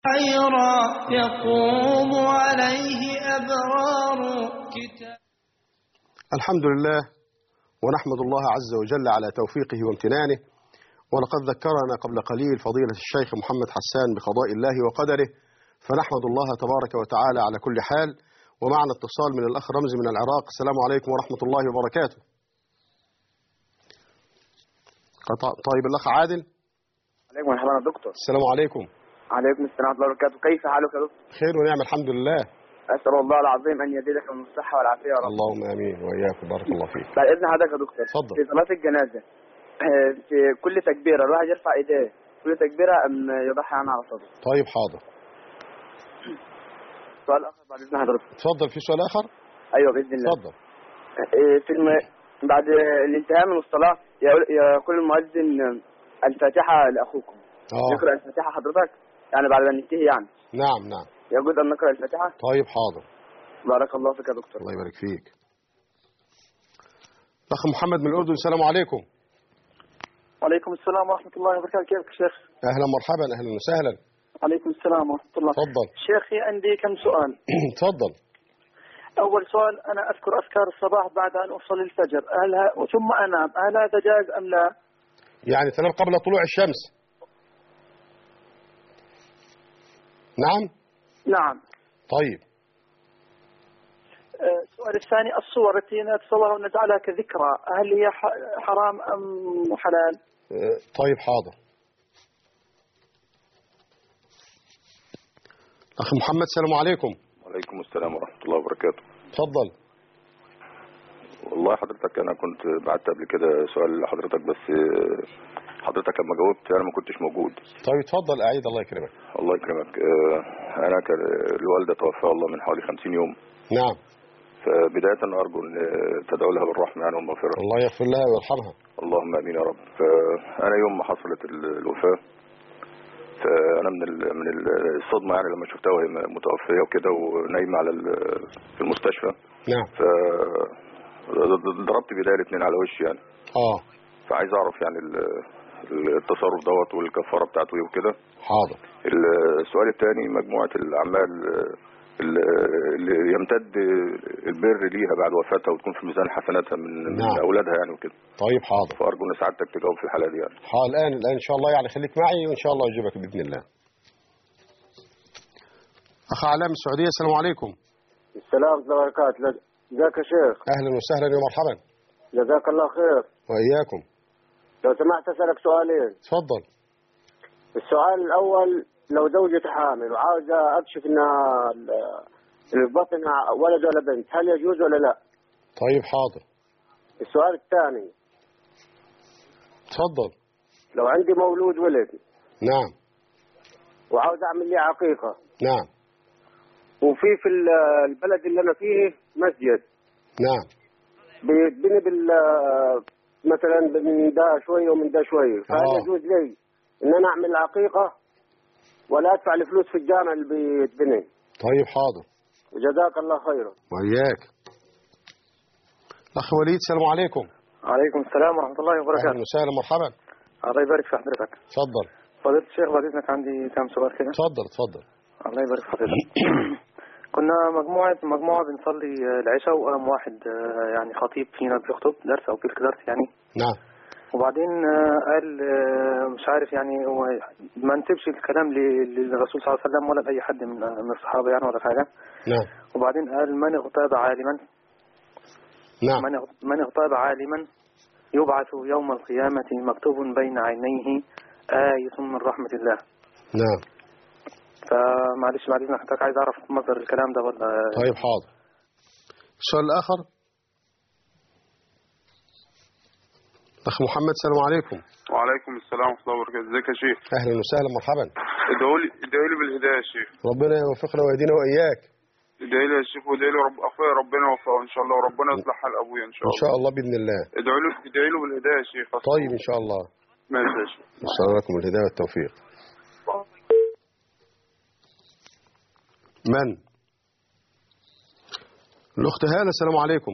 خيرا يقوم عليه أبرار كتاب. الحمد لله، ونحمد الله عز وجل على توفيقه وامتنانه. ولقد ذكرنا قبل قليل فضيلة الشيخ محمد حسان بقضاء الله وقدره، فنحمد الله تبارك وتعالى على كل حال. ومعنا اتصال من الأخ رمزي من العراق. السلام عليكم ورحمة الله وبركاته. طيب الأخ عادل. عليكم مرحبا يا دكتور. السلام عليكم. عليكم السلام ورحمة الله وبركاته. كيف حالك يا دكتور؟ خير ونعم الحمد لله. أسأل الله العظيم أن يزيدك من الصحة والعافية يا رب. اللهم آمين وإياكم، بارك الله فيك. بعد إذن حضرتك يا دكتور، اتفضل. في صلاة الجنازة في كل تكبيرة الواحد يرفع إيديه كل تكبيرة أم يضحي عنها على صدره؟ طيب حاضر. سؤال آخر بعد إذن حضرتك. اتفضل، في سؤال آخر؟ أيوه بإذن الله. اتفضل. بعد الانتهاء من الصلاة يقول المؤذن الفاتحة لأخوكم. نقرأ الفاتحة حضرتك؟ يعني بعد ما ننتهي يعني. نعم نعم. يجوز أن نقرأ الفاتحة؟ طيب حاضر. بارك الله فيك يا دكتور. الله يبارك فيك. الأخ محمد من الأردن. السلام عليكم. وعليكم السلام ورحمة الله وبركاته. كيفك يا شيخ؟ أهلا مرحبا، أهلا وسهلا. عليكم السلام ورحمة الله. تفضل شيخي، عندي كم سؤال. تفضل. أول سؤال، أنا أذكر أذكار الصباح بعد أن أصلي الفجر ثم أنام، هل هذا جائز أم لا؟ يعني تنام قبل طلوع الشمس؟ نعم. نعم. طيب. السؤال الثاني، الصور التي نتصور ونجعلها كذكرى هل هي حرام أم حلال؟ طيب حاضر. أخ محمد السلام عليكم. وعليكم السلام ورحمة الله وبركاته. تفضل. والله حضرتك أنا كنت بعت قبل كده سؤال لحضرتك، بس حضرتك لما جاوبت أنا ما كنتش موجود. طيب اتفضل أعيد. الله يكرمك. الله يكرمك. أنا كان الوالدة توفاها الله من حوالي 50 يوم. نعم. فبداية أرجو أن تدعو لها بالرحمة يعني والمغفرة. الله يغفر لها ويرحمها. اللهم آمين يا رب. فأنا يوم ما حصلت الوفاة، فأنا من الصدمة يعني لما شفتها وهي متوفية وكده ونايمة على في المستشفى. نعم. ضربت بيديا الاثنين على وشي يعني. فعايز أعرف يعني التصرف دوت والكفارة بتاعته ايه وكده. حاضر. السؤال الثاني، مجموعة الأعمال اللي يمتد البر ليها بعد وفاتها وتكون في ميزان حسناتها من أولادها يعني وكده. طيب حاضر. فأرجو أن سعادتك تجاوب في الحالة دي يعني. الآن إن شاء الله يعني، خليك معي وإن شاء الله أجيبك بإذن الله. أخ علاء من السعودية. السلام عليكم. السلام ورحمة الله وبركاته. ازيك يا شيخ؟ أهلا وسهلا ومرحبا. جزاك الله خير. وإياكم. لو سمحت أسألك سؤالين. تفضل. السؤال الأول، لو زوجتي حامل وعاوزة أكشف إنها في بطنها ولد ولا بنت، هل يجوز ولا لا؟ طيب حاضر. السؤال الثاني. تفضل. لو عندي مولود ولد. نعم. وعاوز أعمل لي عقيقة. نعم. وفي البلد اللي أنا فيه مسجد. نعم. بيتبني مثلا من ده شوية ومن ده شوية، فهل يجوز لي إن أنا أعمل عقيقة ولا أدفع الفلوس في الجامع اللي بيتبني؟ طيب حاضر. وجزاك الله خيرا. وإياك. الأخ وليد. السلام عليكم. وعليكم السلام ورحمة الله وبركاته. أهلا وسهلا مرحبا. الله يبارك في حضرتك. تفضل. فضيلة الشيخ، بعد إذنك عندي كم سؤال كده. تفضل. الله يبارك في حضرتك. كنا مجموعة بنصلي العشاء، وقام واحد يعني خطيب فينا بيخطب درس أو بيلقي درس يعني. نعم. وبعدين قال مش عارف يعني، هو ما نسيبش الكلام للرسول صلى الله عليه وسلم ولا لأي حد من الصحابة يعني ولا حاجة. نعم. وبعدين قال من اغتاب عالما. نعم. من اغتاب عالما يبعث يوم القيامة مكتوب بين عينيه آية من رحمة الله. نعم. فمعلش بعد إذن حضرتك، عايز أعرف مصدر الكلام ده ولا. طيب حاضر. السؤال الآخر. أخ محمد. السلام عليكم. وعليكم السلام ورحمة الله وبركاته. ازيك يا شيخ؟ أهلا وسهلا مرحبا. ادعوا لي بالهداية يا شيخ. ربنا يوفقنا ويهدينا وإياك. ادعي لي يا شيخ، وادعي لي أخويا ربنا يوفقه إن شاء الله، وربنا يصلح حال أبويا إن شاء الله. إن شاء الله بإذن الله. ادعي له بالهداية يا شيخ. طيب إن شاء الله. ماشي يا شيخ. إن شاء الله لكم الهداية والتوفيق. من؟ الأخت هالة. السلام عليكم.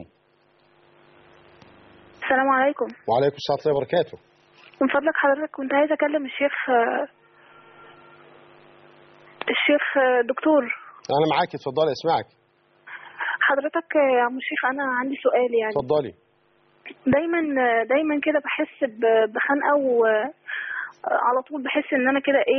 السلام عليكم. وعليكم السلام ورحمة الله وبركاته. من فضلك حضرتك كنت عايزة أكلم الشيخ شيخ دكتور. أنا معاك، اتفضلي أسمعك. حضرتك يا عم الشيخ أنا عندي سؤال يعني. اتفضلي. دايما كده بحس بخنقة، وعلى طول بحس إن أنا كده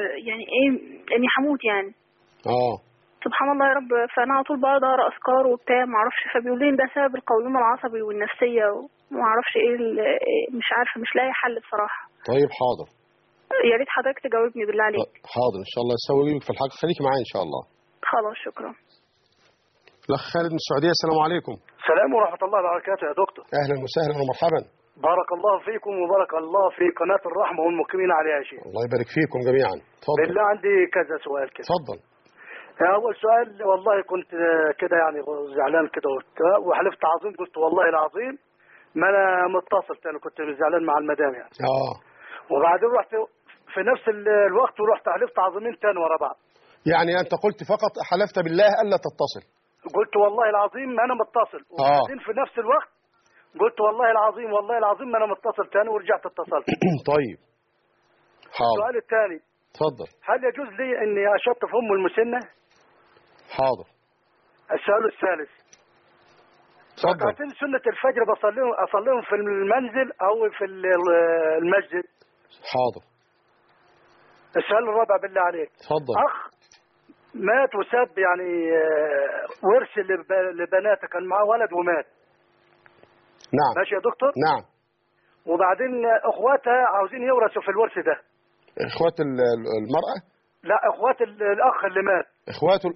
إني هموت يعني. سبحان الله يا رب. فأنا على طول بقعد أقرأ أذكار وبتاع معرفش، فبيقولوا لي ده سبب القولون العصبي والنفسية ومعرفش مش عارفة، مش لاقي حل بصراحة. طيب حاضر، يا ريت حضرتك تجاوبني بالله عليك. حاضر إن شاء الله أسوي لك في الحلقة، خليكي معايا إن شاء الله. خلاص شكرا. الأخ خالد من السعودية، السلام عليكم. السلام ورحمة الله وبركاته يا دكتور. أهلا وسهلا ومرحبا. بارك الله فيكم وبارك الله في قناة الرحمة والمقيمين عليها يا شيخ. الله يبارك فيكم جميعا. تفضل. بالله عندي كذا سؤال كده. تفضل. أول سؤال، والله كنت كده يعني زعلان كده وحلفت عظيم، قلت والله العظيم ما أنا متصل تاني، كنت زعلان مع المدام يعني. وبعدين رحت في نفس الوقت ورحت حلفت عظيمين تاني ورا بعض. يعني أنت قلت فقط حلفت بالله ألا تتصل؟ قلت والله العظيم ما أنا متصل، وبعدين في نفس الوقت قلت والله العظيم ما أنا متصل تاني ورجعت اتصلت. طيب حاضر. السؤال الثاني، تفضل. هل يجوز لي إني أشطف أم المسنة؟ حاضر. السؤال الثالث، ركعتين سنة الفجر أصليهم في المنزل أو في المسجد؟ حاضر. السؤال الرابع بالله عليك، تفضل. أخ مات وساب يعني ورث لبناته، كان معاه ولد ومات. نعم. ماشي يا دكتور؟ نعم. وبعدين اخواتها عاوزين يورثوا في الورث ده. اخوات المرأة؟ لا، اخوات الاخ اللي مات. اخواته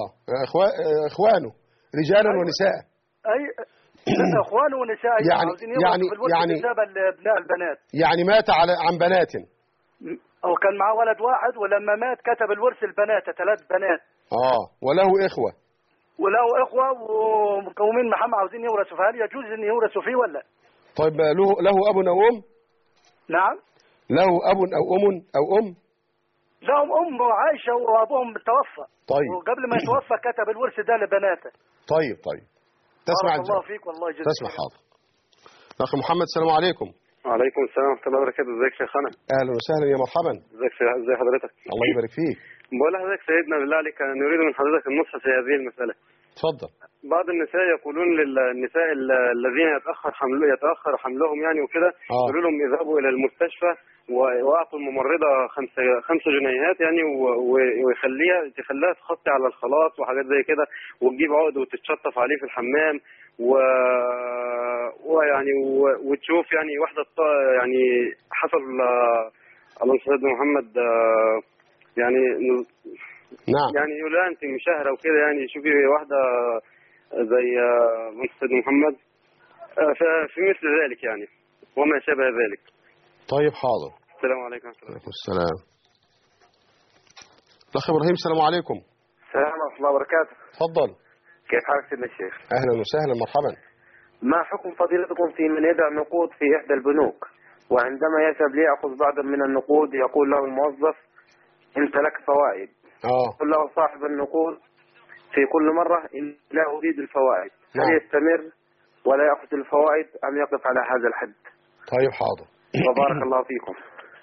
اخوانه رجالا ونساء. اي اخوانه ونساء عاوزين يورثوا في الورث بسبب ابناء البنات. يعني مات عن بنات. هو كان معاه ولد واحد، ولما مات كتب الورث البنات 3 بنات. وله اخوة. وله اخوة ومكومين محمد عاوزين يورثوا، فهل يجوز ان يورثوا فيه ولا؟ طيب له اب او ام؟ نعم. له اب او ام؟ لهم ام عايشة وابوهم توفى. طيب. وقبل ما يتوفى كتب الورث ده لبناته. طيب. تسمع بارك الله فيك والله يجزيك. تسمع. حاضر. اخي محمد، السلام عليكم. وعليكم السلام ورحمة الله وبركاته. ازيك يا شيخنا؟ اهلا وسهلا يا مرحبا. ازي حضرتك؟ الله يبارك فيك. بقول لحضرتك سيدنا بالله عليك نريد من حضرتك النصح في هذه المسألة. اتفضل. بعض النساء يقولون للنساء الذين يتأخر حملهم يعني وكده، يقولوا لهم اذهبوا الى المستشفى واعطوا الممرضة 5 جنيهات يعني، تخليها تخطي على الخلاط وحاجات زي كده، وتجيب عقد وتتشطف عليه في الحمام ويعني وتشوف يعني واحدة يعني حصل على سيدنا محمد يعني. نعم. يعني يقول لها انت مشاهرة وكده يعني، شوفي واحدة زي سيدنا محمد في مثل ذلك يعني وما شابه ذلك. طيب حاضر. السلام عليكم. وعليكم السلام. الأخ إبراهيم، السلام عليكم. السلام ورحمة الله وبركاته. تفضل. كيف حالك سيدنا الشيخ؟ أهلا وسهلا مرحبا. ما حكم فضيلتكم في من يدع نقود في إحدى البنوك، وعندما يذهب ليأخذ بعضا من النقود يقول له الموظف أنت لك فوائد. يقول له صاحب النقود في كل مرة إن لا أريد الفوائد. هل يستمر ولا يأخذ الفوائد أم يقف على هذا الحد؟ طيب حاضر. وبارك الله فيكم.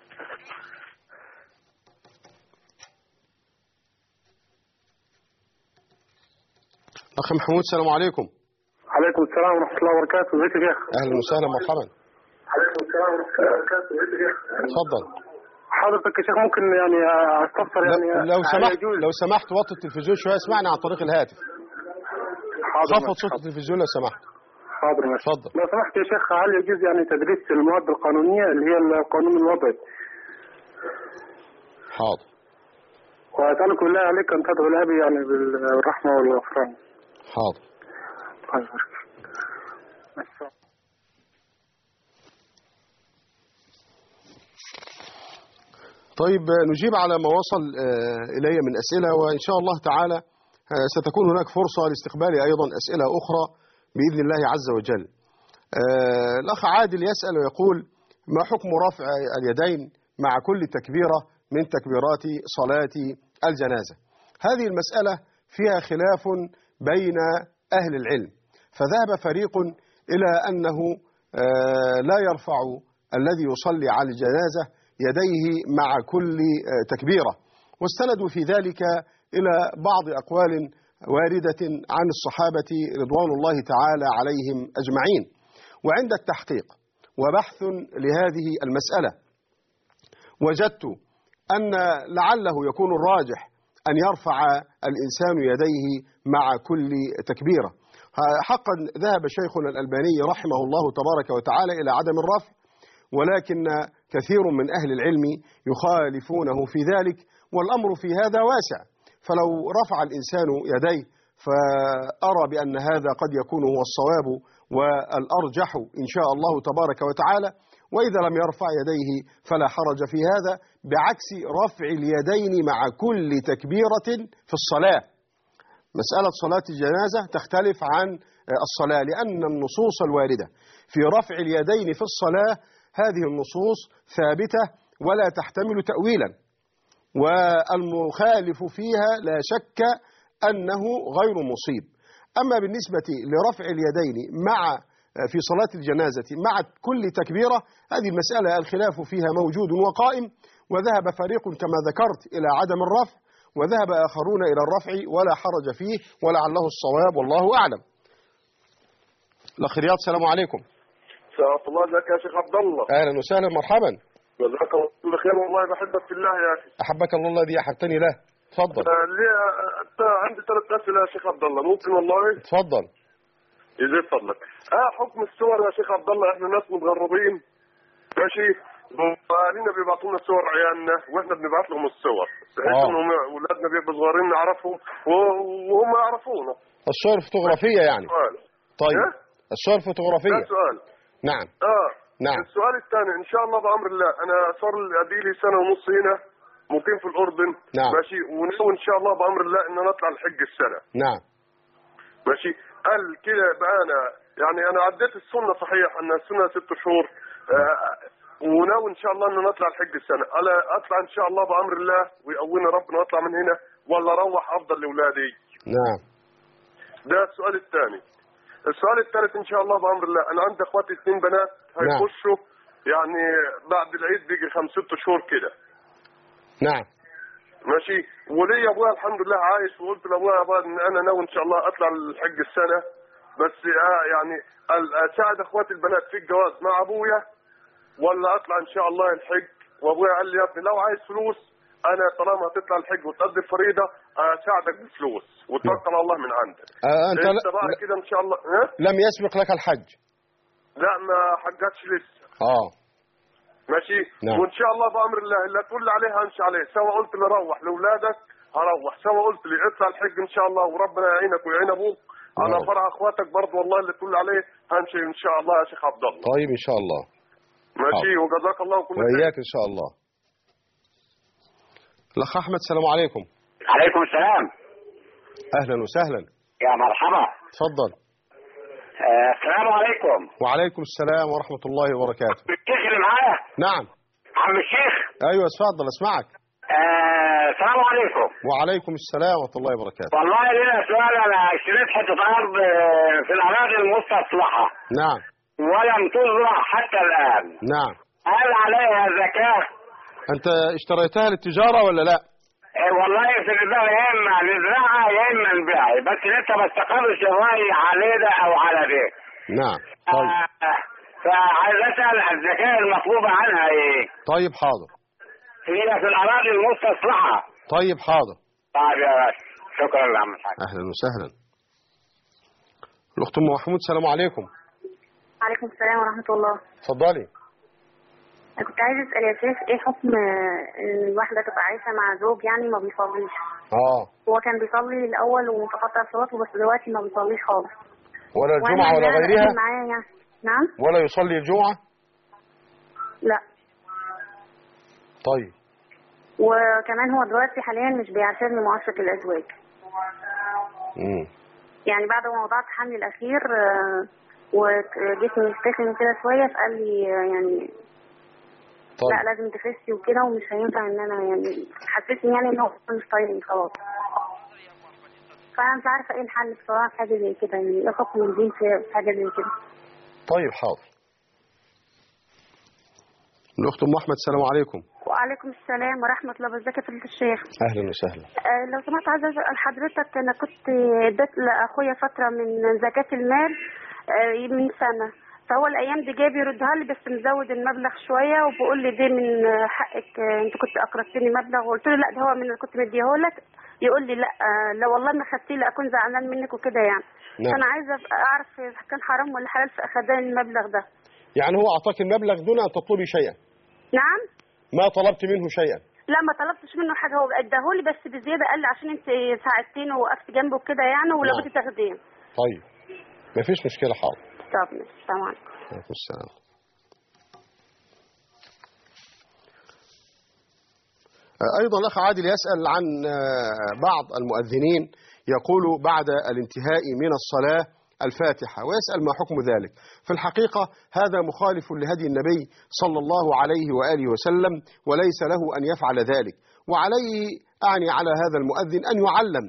أخي محمود، السلام عليكم. عليكم السلام ورحمة الله وبركاته. ازيك يا شيخ؟ أهلا وسهلا مرحبا. عليكم السلام ورحمة الله وبركاته. ازيك يا شيخ؟ تفضل. حضرتك يا شيخ ممكن يعني استفسر يعني لو سمحت وطي التلفزيون شوية، اسمعني عن طريق الهاتف. خفض صوت التلفزيون لو سمحت. حاضر ماشي. تفضل. لو سمحت يا شيخ، هل يجوز يعني تدريس المواد القانونية اللي هي القانون الوضعي؟ حاضر. وأسألك بالله عليك أن تدعو لأبي يعني بالرحمة والغفران. حاضر. طيب نجيب على ما وصل إلي من أسئلة، وإن شاء الله تعالى ستكون هناك فرصة لاستقبال أيضا أسئلة أخرى بإذن الله عز وجل. الأخ عادل يسأل ويقول: ما حكم رفع اليدين مع كل تكبيرة من تكبيرات صلاة الجنازة؟ هذه المسألة فيها خلاف بين أهل العلم، فذهب فريق إلى أنه لا يرفع الذي يصلي على الجنازة يديه مع كل تكبيرة، واستندوا في ذلك إلى بعض أقوال واردة عن الصحابة رضوان الله تعالى عليهم أجمعين. وعند التحقيق وبحث لهذه المسألة وجدت أن لعله يكون الراجح أن يرفع الإنسان يديه مع كل تكبيرة. حقا ذهب شيخنا الألباني رحمه الله تبارك وتعالى إلى عدم الرفع، ولكن كثير من أهل العلم يخالفونه في ذلك، والأمر في هذا واسع. فلو رفع الإنسان يديه فأرى بأن هذا قد يكون هو الصواب والأرجح إن شاء الله تبارك وتعالى، وإذا لم يرفع يديه فلا حرج في هذا، بعكس رفع اليدين مع كل تكبيرة في الصلاة. مسألة صلاة الجنازة تختلف عن الصلاة، لأن النصوص الواردة في رفع اليدين في الصلاة هذه النصوص ثابتة ولا تحتمل تأويلا، والمخالف فيها لا شك أنه غير مصيب. أما بالنسبة لرفع اليدين في صلاة الجنازة مع كل تكبيرة، هذه المسألة الخلاف فيها موجود وقائم، وذهب فريق كما ذكرت إلى عدم الرفع، وذهب آخرون إلى الرفع ولا حرج فيه، ولعله الصواب والله أعلم. الأخ رياض، السلام عليكم. سلام الله. ازيك يا شيخ عبد الله؟ أهلا وسهلا، مرحبا. جزاك الله بخير، والله بحبك في الله يا أخي. أحبك الله الذي أحبتني له. تفضل. عندي 3 أسئلة يا شيخ عبد الله، ممكن والله؟ تفضل. يزيد فضلك. حكم الصور يا شيخ عبد الله، احنا ناس متغربين ماشي، واهالينا بيبعتوا لنا صور عيالنا واحنا بنبعت لهم الصور، بحيث انهم اولادنا بيبقوا صغيرين نعرفهم وهم يعرفونا. الصور فوتوغرافية يعني؟ طيب. الصور فوتوغرافية. ده سؤال. نعم. نعم. السؤال الثاني، ان شاء الله بأمر الله انا صار لي 1.5 سنة هنا مقيم في الأردن. نعم. ماشي، وناوي ان شاء الله بأمر الله ان انا اطلع الحج السنة. نعم. ماشي. قال كده بقى انا يعني انا عديت السنة صحيح ان السنة 6 شهور، وناوي ان شاء الله ان نطلع الحج السنة. اطلع ان شاء الله بأمر الله ويقوينا ربنا واطلع من هنا، ولا اروح افضل لاولادي؟ نعم. ده السؤال الثاني. السؤال الثالث ان شاء الله بأمر الله، انا عندي اخواتي 2 بنات هيخشوا يعني بعد العيد بيجي 5-6 شهور كده. نعم. ماشي. ولي ابويا الحمد لله عايش، وقلت لابويا ابويا ان انا ناوي ان شاء الله اطلع الحج السنة، بس يعني اساعد اخواتي البنات في الجواز مع ابويا، ولا اطلع ان شاء الله الحج؟ وابويا قال لي يا ابني لو عايز فلوس انا طالما هتطلع الحج وتقضي الفريضه اساعدك بفلوس وتوكل على الله من عندك. انت بقى كده ان شاء الله لم يسبق لك الحج؟ لا ما حجتش لسه. ماشي. نعم. وان شاء الله بامر الله اللي تقول لي عليه همشي عليه، سواء قلت لي روح لاولادك هروح، سواء قلت لي اطلع الحج ان شاء الله وربنا يعينك ويعين ابوك على فرح اخواتك برضه، والله اللي تقول لي عليه همشي ان شاء الله يا شيخ عبد الله. طيب ان شاء الله. ماشي. وجزاك الله كل خير. وإياك ان شاء الله. الأخ أحمد، السلام عليكم. عليكم السلام. أهلا وسهلا. يا مرحبا. تفضل. السلام عليكم. وعليكم السلام ورحمة الله وبركاته. الشيخ اللي معايا؟ نعم. عم الشيخ. أيوة اتفضل أسمعك. السلام عليكم. وعليكم السلام ورحمة الله وبركاته. والله لنا سؤال، أنا اشتريت حتة أرض في الأراضي المستصلحة. نعم. ولم تزرع حتى الآن. نعم. هل عليها زكاة؟ أنت اشتريتها للتجارة ولا لا؟ والله في البيع يا إما نزرعها يا إما نبيعها، بس لسه ما استقرش الرأي على ده أو على ده. نعم. طيب. فعايز أسأل الزكاة المطلوبة عنها إيه؟ طيب حاضر. هي في الأراضي المستصلحة. طيب حاضر. طيب يا باشا، شكرا يا عم الحاج. أهلا وسهلا. الأخت أم محمود، السلام عليكم. وعليكم السلام ورحمة الله. اتفضلي. أنا كنت عايز أسأل يا شيخ إيه حكم إن الواحدة تبقى عايشة مع زوج يعني ما بيصليش؟ هو كان بيصلي الأول ومتقطع صلاته، بس دلوقتي ما بيصليش خالص. ولا الجمعة ولا غيرها؟ معايا يعني. نعم؟ ولا يصلي الجمعة؟ لا. طيب. وكمان هو دلوقتي حاليا مش بيعتبرني معاشرة الأزواج. يعني بعد ما وضعت حملي الأخير وجسمي استخدم كده شوية، فقال لي يعني طيب. لا لازم تخسي وكده، ومش هينفع ان انا يعني حسيتني يعني ان هو مش طايقني خلاص. فانا مش عارفه ايه الحل بصراحه في حاجه زي كده، يعني ايه حكم الدين في حاجه زي كده. طيب حاضر. الأخت أم أحمد، السلام عليكم. وعليكم السلام ورحمة الله وبركاته. فضيلة الشيخ، أهلا وسهلا. لو سمحت عايزة أسأل حضرتك، أنا كنت اديت لأخويا فترة من زكاة المال من سنة، فهو الأيام دي جاي بيردها لي بس مزود المبلغ شوية، وبقول لي دي من حقك، أنت كنت أقرضتني مبلغ، وقلت له لا ده هو من اللي كنت مديهولك. يقول لي لا لو والله ما خدتيه لا أكون زعلان منك وكده يعني. نعم. فأنا عايزة أعرف إذا كان حرام ولا حلال في أخدان المبلغ ده. يعني هو أعطاك المبلغ دون أن تطلبي شيئا؟ نعم. ما طلبت منه شيئا؟ لا ما طلبتش منه حاجة، هو اداهولي بس بزيادة، قال لي عشان أنت ساعدتيني ووقفت جنبه كده يعني، ولو بدي تاخديه. طيب مفيش مشكلة، حاضر. طب السلام عليكم. وعليكم السلام. أيضا الأخ عادل يسأل عن بعض المؤذنين يقول بعد الانتهاء من الصلاة الفاتحة، ويسأل ما حكم ذلك. في الحقيقة هذا مخالف لهدي النبي صلى الله عليه وآله وسلم، وليس له أن يفعل ذلك، وعليه أعني على هذا المؤذن أن يعلم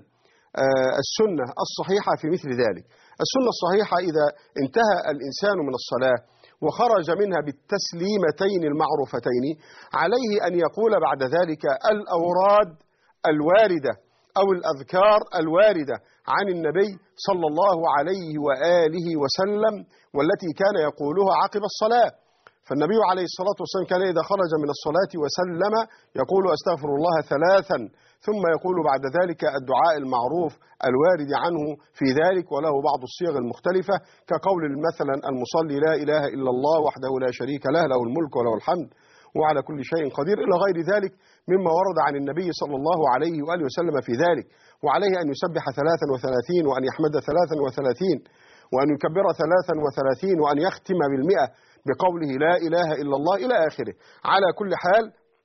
السنة الصحيحة في مثل ذلك. السنة الصحيحة إذا انتهى الإنسان من الصلاة وخرج منها بالتسليمتين المعروفتين، عليه أن يقول بعد ذلك الأوراد الواردة أو الأذكار الواردة عن النبي صلى الله عليه وآله وسلم، والتي كان يقولها عقب الصلاة. فالنبي عليه الصلاة والسلام كان إذا خرج من الصلاة وسلم يقول أستغفر الله 3، ثم يقول بعد ذلك الدعاء المعروف الوارد عنه في ذلك، وله بعض الصيغ المختلفة كقول مثلا المصلي لا إله إلا الله وحده لا شريك له، له الملك وله الحمد وعلى كل شيء قدير، إلى غير ذلك مما ورد عن النبي صلى الله عليه وآله وسلم في ذلك. وعليه أن يسبح 33 وأن يحمد 33 وأن يكبر 33 وأن يختم بال100 بقوله لا إله إلا الله إلى آخره. على كل حال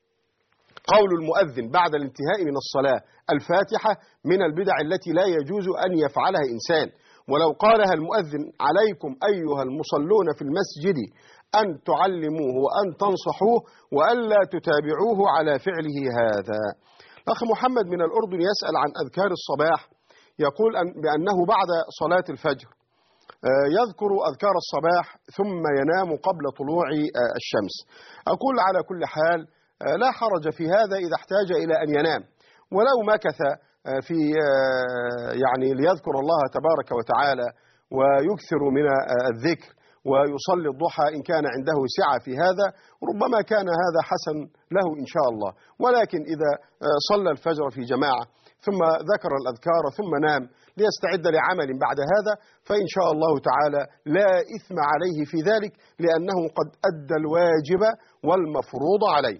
قول المؤذن بعد الانتهاء من الصلاة الفاتحة من البدع التي لا يجوز أن يفعلها إنسان، ولو قالها المؤذن عليكم أيها المصلون في المسجد أن تعلموه وأن تنصحوه وألا تتابعوه على فعله هذا. الأخ محمد من الأردن يسأل عن أذكار الصباح، يقول بأنه بعد صلاة الفجر يذكر أذكار الصباح ثم ينام قبل طلوع الشمس. أقول على كل حال لا حرج في هذا إذا احتاج إلى أن ينام، ولو مكث في يعني ليذكر الله تبارك وتعالى ويكثر من الذكر ويصلي الضحى إن كان عنده سعة في هذا، ربما كان هذا حسن له إن شاء الله. ولكن إذا صلى الفجر في جماعة ثم ذكر الأذكار ثم نام ليستعد لعمل بعد هذا، فإن شاء الله تعالى لا إثم عليه في ذلك، لأنه قد أدى الواجب والمفروض عليه.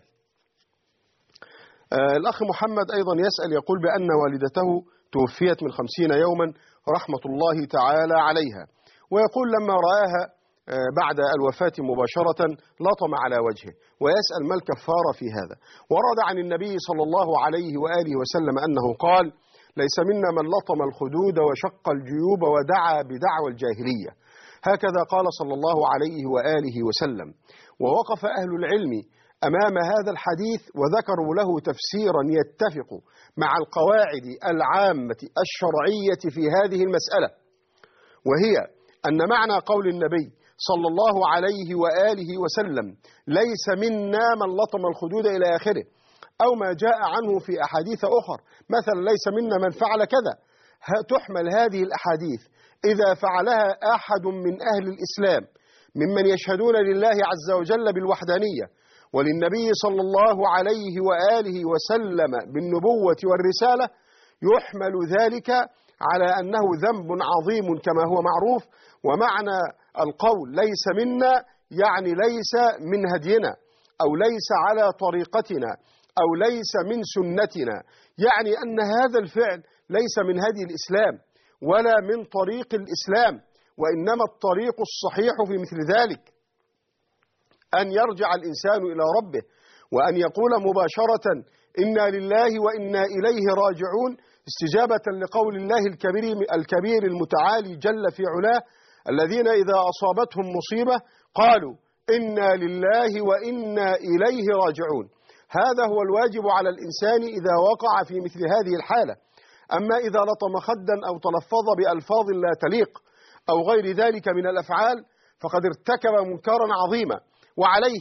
الأخ محمد أيضا يسأل يقول بأن والدته توفيت من 50 يوما رحمة الله تعالى عليها، ويقول لما رآها بعد الوفاة مباشرة لطم على وجهه، ويسأل ما الكفارة في هذا. ورد عن النبي صلى الله عليه وآله وسلم أنه قال ليس منا من لطم الخدود وشق الجيوب ودعا بدعوى الجاهلية. هكذا قال صلى الله عليه وآله وسلم. ووقف أهل العلم أمام هذا الحديث وذكروا له تفسيرا يتفق مع القواعد العامة الشرعية في هذه المسألة، وهي أن معنى قول النبي صلى الله عليه وآله وسلم ليس منا من لطم الخدود إلى آخره، أو ما جاء عنه في أحاديث أخر مثلا ليس منا من فعل كذا، تحمل هذه الأحاديث إذا فعلها أحد من أهل الإسلام ممن يشهدون لله عز وجل بالوحدانية وللنبي صلى الله عليه وآله وسلم بالنبوة والرسالة، يحمل ذلك على أنه ذنب عظيم كما هو معروف. ومعنى القول ليس منا يعني ليس من هدينا أو ليس على طريقتنا أو ليس من سنتنا، يعني أن هذا الفعل ليس من هدي الإسلام ولا من طريق الإسلام، وإنما الطريق الصحيح في مثل ذلك أن يرجع الإنسان إلى ربه وأن يقول مباشرة إنا لله وإنا إليه راجعون، استجابة لقول الله الكبير المتعالي جل في علاه الذين إذا أصابتهم مصيبة قالوا إنا لله وإنا إليه راجعون. هذا هو الواجب على الإنسان إذا وقع في مثل هذه الحالة. أما إذا لطم خدا أو تلفظ بألفاظ لا تليق أو غير ذلك من الأفعال فقد ارتكب منكرا عظيما، وعليه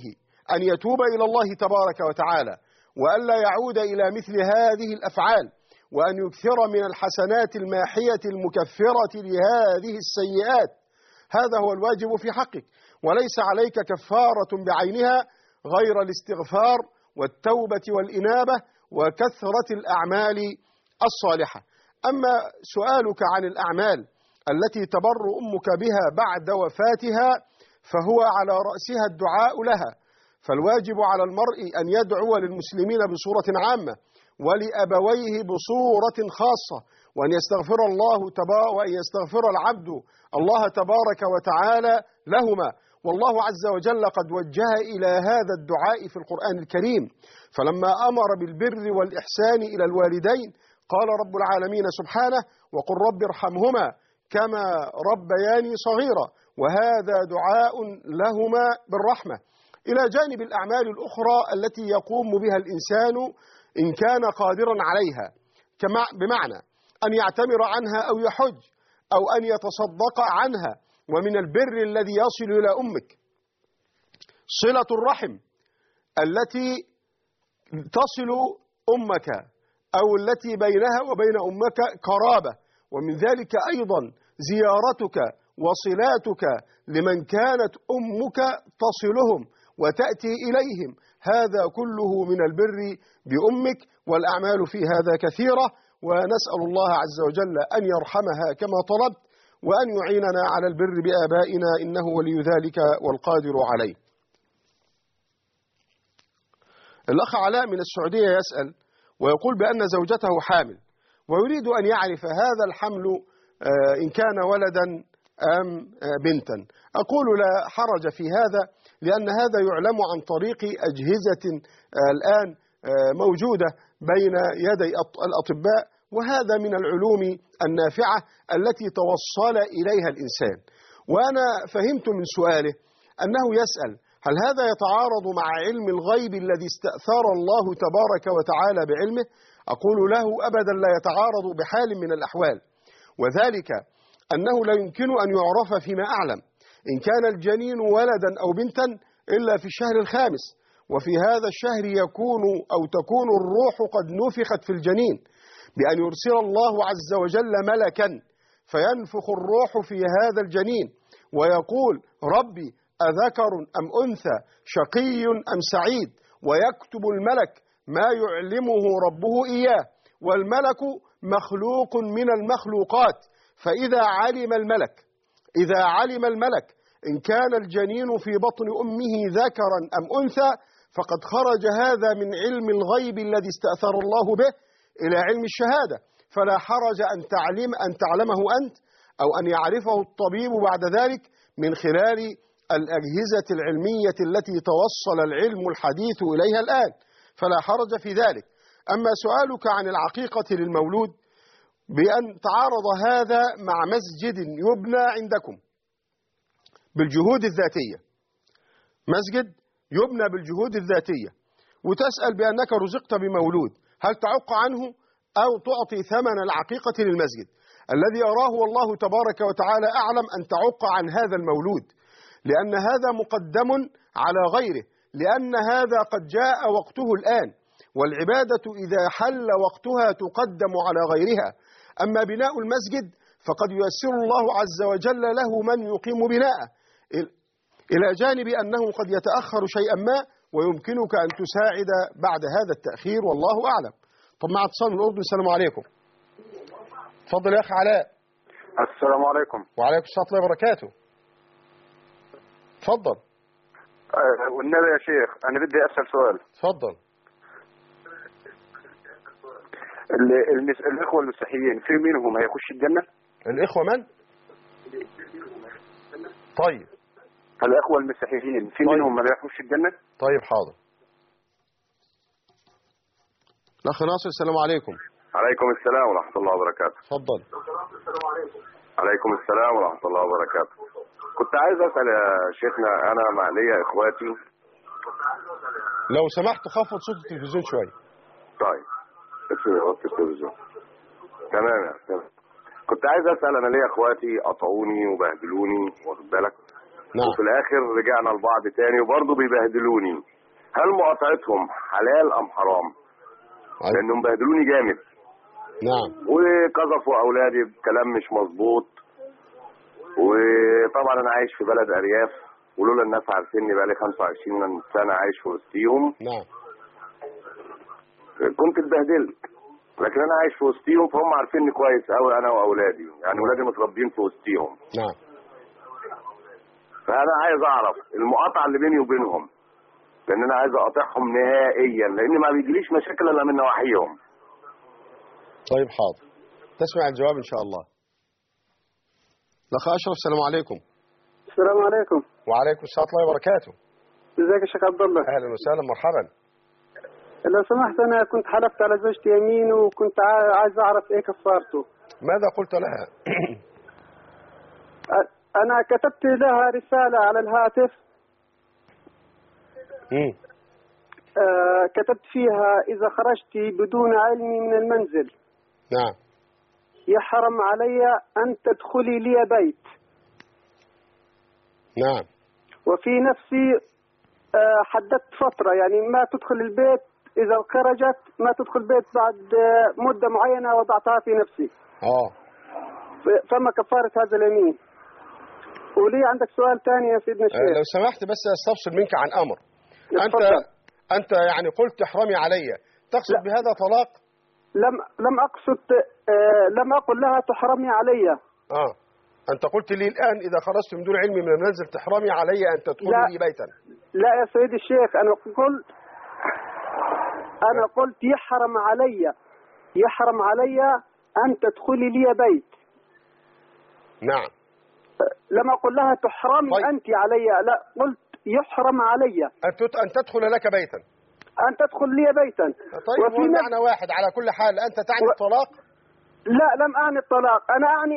أن يتوب إلى الله تبارك وتعالى، وألا يعود إلى مثل هذه الأفعال، وأن يكثر من الحسنات الماحية المكفرة لهذه السيئات. هذا هو الواجب في حقك، وليس عليك كفارة بعينها غير الاستغفار والتوبة والإنابة وكثرة الأعمال الصالحة. أما سؤالك عن الأعمال التي تبر أمك بها بعد وفاتها فهو على رأسها الدعاء لها، فالواجب على المرء أن يدعو للمسلمين بصورة عامة ولأبويه بصورة خاصة، وأن يستغفر العبد الله تبارك وتعالى لهما. والله عز وجل قد وجه إلى هذا الدعاء في القرآن الكريم، فلما أمر بالبر والإحسان إلى الوالدين قال رب العالمين سبحانه: وقل رب ارحمهما كما ربياني صغيرا، وهذا دعاء لهما بالرحمة. إلى جانب الأعمال الأخرى التي يقوم بها الإنسان إن كان قادرا عليها، بمعنى أن يعتمر عنها أو يحج أو أن يتصدق عنها. ومن البر الذي يصل إلى أمك صلة الرحم التي تصل أمك أو التي بينها وبين أمك قرابة، ومن ذلك أيضا زيارتك وصلاتك لمن كانت أمك تصلهم وتأتي إليهم، هذا كله من البر بأمك، والأعمال في هذا كثيرة، ونسأل الله عز وجل أن يرحمها كما طلبت، وأن يعيننا على البر بآبائنا إنه ولي ذلك والقادر عليه. الأخ علاء من السعودية يسأل ويقول بأن زوجته حامل، ويريد أن يعرف هذا الحمل إن كان ولدا أم بنتا. أقول لا حرج في هذا، لأن هذا يعلم عن طريق أجهزة الآن موجودة بين يدي الأطباء، وهذا من العلوم النافعة التي توصل إليها الإنسان. وأنا فهمت من سؤاله أنه يسأل: هل هذا يتعارض مع علم الغيب الذي استأثار الله تبارك وتعالى بعلمه؟ أقول له: أبدا لا يتعارض بحال من الأحوال، وذلك أنه لا يمكن أن يعرف فيما أعلم إن كان الجنين ولدا أو بنتا إلا في الشهر الخامس، وفي هذا الشهر تكون الروح قد نفخت في الجنين بأن يرسل الله عز وجل ملكا فينفخ الروح في هذا الجنين ويقول: ربي أذكر أم أنثى، شقي أم سعيد، ويكتب الملك ما يعلمه ربه إياه، والملك مخلوق من المخلوقات. فإذا علم الملك إن كان الجنين في بطن أمه ذكرا أم أنثى فقد خرج هذا من علم الغيب الذي استأثر الله به إلى علم الشهادة، فلا حرج أن تعلمه أنت أو أن يعرفه الطبيب بعد ذلك من خلال الأجهزة العلمية التي توصل العلم الحديث إليها الآن، فلا حرج في ذلك. أما سؤالك عن العقيقة للمولود بأن تعارض هذا مع مسجد يبنى عندكم بالجهود الذاتية، مسجد يبنى بالجهود الذاتية، وتسأل بأنك رزقت بمولود، هل تعق عنه أو تعطي ثمن العقيقة للمسجد؟ الذي أراه والله تبارك وتعالى أعلم أن تعق عن هذا المولود، لأن هذا مقدم على غيره، لأن هذا قد جاء وقته الآن، والعبادة إذا حل وقتها تقدم على غيرها. أما بناء المسجد فقد ييسر الله عز وجل له من يقيم بناءه، إلى جانب أنه قد يتأخر شيئا ما ويمكنك أن تساعد بعد هذا التأخير، والله أعلم. طب مع اتصال من الأردن. السلام عليكم. تفضل يا أخي علاء. السلام عليكم. وعليكم السلام ورحمة الله وبركاته. تفضل. والنبي يا شيخ أنا بدي أسأل سؤال. تفضل. الإخوة المسيحيين في منهم هيخش الجنة؟ الإخوة من؟ طيب. الإخوة المسيحيين في منهم من هيخش الجنة؟ طيب حاضر. الأخ ناصر. السلام عليكم. عليكم السلام ورحمة الله وبركاته. تفضل. عليكم السلام ورحمة الله وبركاته. كنت عايز أسأل يا شيخنا، أنا مع ليا إخواتي. لو سمحت خفض صوت التلفزيون شوية. طيب وطي التلفزيون. تمام يا تمام. كنت عايز أسأل، أنا ليا إخواتي قطعوني وبهدلوني واخد بالك، نعم. وفي الاخر رجعنا لبعض تاني وبرضه بيبهدلوني. هل مقاطعتهم حلال ام حرام؟ لانهم بهدلوني جامد. نعم. وقذفوا اولادي بكلام مش مظبوط. وطبعا انا عايش في بلد ارياف، ولولا الناس عارفيني بقالي 25 سنه عايش في وسطيهم. نعم. كنت اتبهدلت، لكن انا عايش في وسطيهم فهم عارفيني كويس قوي انا واولادي، يعني ولادي متربيين في وسطيهم. نعم. فانا عايز اعرف المقاطعه اللي بيني وبينهم، لان انا عايز اقاطعهم نهائيا، لان ما بيجيليش مشاكل الا من نواحيهم. طيب حاضر، تسمع الجواب ان شاء الله. الاخ اشرف، السلام عليكم. السلام عليكم. وعليكم السلام ورحمه الله وبركاته. ازيك يا شيخ عبد الله؟ اهلا وسهلا، مرحبا. لو سمحت، انا كنت حلفت على زوجتي يمين وكنت عايز اعرف ايه كفارته. ماذا قلت لها؟ انا كتبت لها رساله على الهاتف. كتبت فيها: اذا خرجت بدون علمي من المنزل نعم يحرم علي ان تدخلي لي بيت. نعم. وفي نفسي حددت فتره، يعني ما تدخل البيت، إذا خرجت ما تدخل البيت بعد مدة معينة وضعتها في نفسي. فما كفارة هذا اليمين؟ ولي عندك سؤال ثاني يا سيدنا الشيخ. لو سمحت بس استفسر منك عن أمر. أنت يعني قلت احرمي علي، تقصد بهذا طلاق؟ لم أقصد، لم أقل لها تحرمي علي. أنت قلت لي الآن إذا خرجت من دون علمي من المنزل تحرمي علي أن تدخلي لي بيتا. لا يا سيدي الشيخ، أنا قلت يحرم علي أن تدخلي لي بيت. نعم. لم أقل لها تحرمي أنت علي، لا، قلت يحرم علي أن تدخل لك بيتا. أن تدخل لي بيتا. طيب، وفي معنى واحد على كل حال. أنت تعني الطلاق؟ لا، لم أعني الطلاق. أنا أعني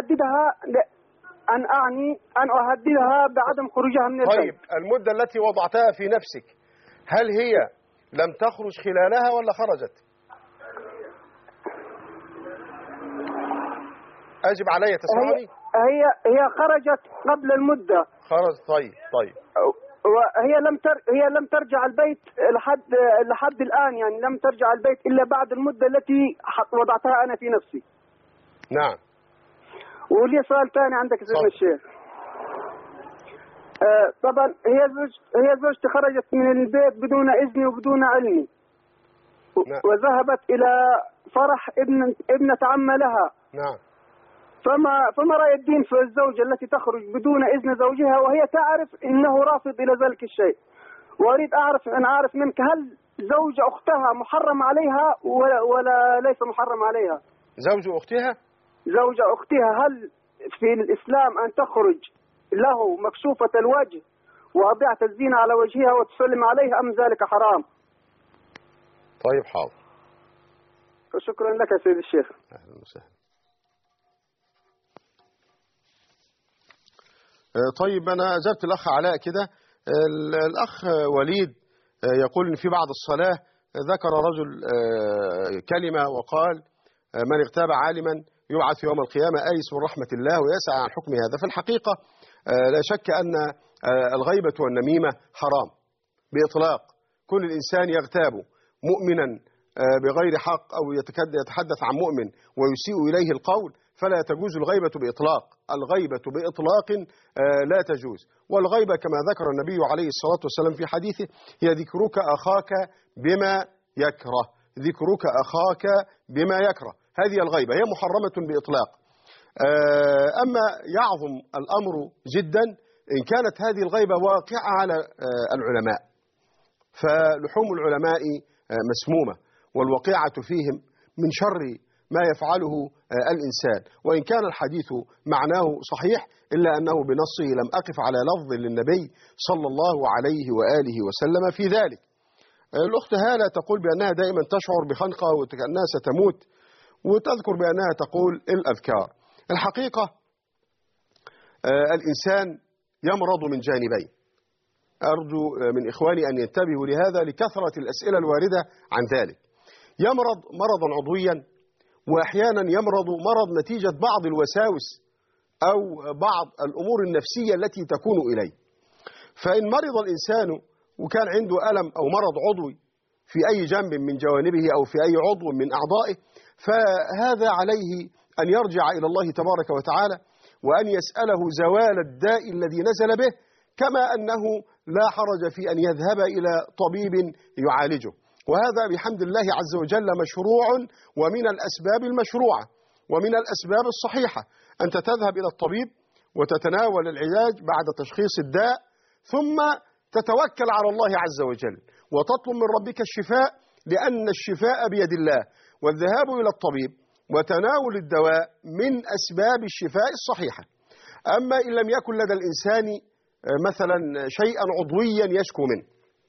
أن أهددها بعدم خروجها من البيت. طيب، المدة التي وضعتها في نفسك هل هي لم تخرج خلالها ولا خرجت؟ أجب علي، تسمعني؟ هي خرجت قبل المدة. خرجت. طيب. وهي لم ترجع البيت لحد الآن، يعني لم ترجع البيت إلا بعد المدة التي وضعتها أنا في نفسي. نعم. ولي سؤال ثاني عندك يا سيدنا الشيخ. طبعا هي زوجتي خرجت من البيت بدون إذني وبدون علمي. نعم. وذهبت إلى فرح ابنة عم لها. نعم. فما رأي الدين في الزوجة التي تخرج بدون إذن زوجها وهي تعرف إنه رافض إلى ذلك الشيء؟ وأريد أن أعرف منك، هل زوج أختها محرم عليها ولا ليس محرم عليها؟ زوج أختها هل في الإسلام أن تخرج له مكشوفة الوجه وأضيعة الزينة على وجهها وتسلم عليه، أم ذلك حرام؟ طيب حاضر. شكرا لك يا سيد الشيخ. أهلا وسهلا. طيب، أنا أجبت الأخ علاء كده. الأخ وليد يقول إن في بعد الصلاة ذكر رجل كلمة وقال: من اغتاب عالما يبعث يوم القيامة آيس من رحمة الله ويسعى عن حكم هذا. في الحقيقة لا شك أن الغيبة والنميمة حرام بإطلاق. كل الإنسان يغتاب مؤمنا بغير حق أو يتحدث عن مؤمن ويسيء إليه القول فلا تجوز الغيبة بإطلاق. الغيبة بإطلاق لا تجوز. والغيبة كما ذكر النبي عليه الصلاة والسلام في حديثه هي ذكرك أخاك بما يكره. ذكرك أخاك بما يكره، هذه الغيبة هي محرمة بإطلاق. أما يعظم الأمر جدا إن كانت هذه الغيبة واقعة على العلماء، فلحوم العلماء مسمومة والوقيعة فيهم من شر ما يفعله الإنسان. وإن كان الحديث معناه صحيح إلا أنه بنصه لم أقف على لفظ للنبي صلى الله عليه وآله وسلم في ذلك. الأخت هالة تقول بأنها دائما تشعر بخنقة وكأنها ستموت، وتذكر بأنها تقول الأذكار. الحقيقة الإنسان يمرض من جانبين. أرجو من إخواني أن ينتبهوا لهذا لكثرة الأسئلة الواردة عن ذلك. يمرض مرضا عضويا، وأحيانا يمرض مرض نتيجة بعض الوساوس أو بعض الأمور النفسية التي تكون إليه. فإن مرض الإنسان وكان عنده ألم أو مرض عضوي في أي جنب من جوانبه أو في أي عضو من أعضائه، فهذا عليه أن يرجع إلى الله تبارك وتعالى وأن يسأله زوال الداء الذي نزل به، كما أنه لا حرج في أن يذهب إلى طبيب يعالجه. وهذا بحمد الله عز وجل مشروع، ومن الأسباب المشروعة ومن الأسباب الصحيحة أنت تذهب إلى الطبيب وتتناول العلاج بعد تشخيص الداء، ثم تتوكل على الله عز وجل وتطلب من ربك الشفاء، لأن الشفاء بيد الله، والذهاب إلى الطبيب وتناول الدواء من أسباب الشفاء الصحيحة. أما إن لم يكن لدى الإنسان مثلا شيئا عضويا يشكو منه،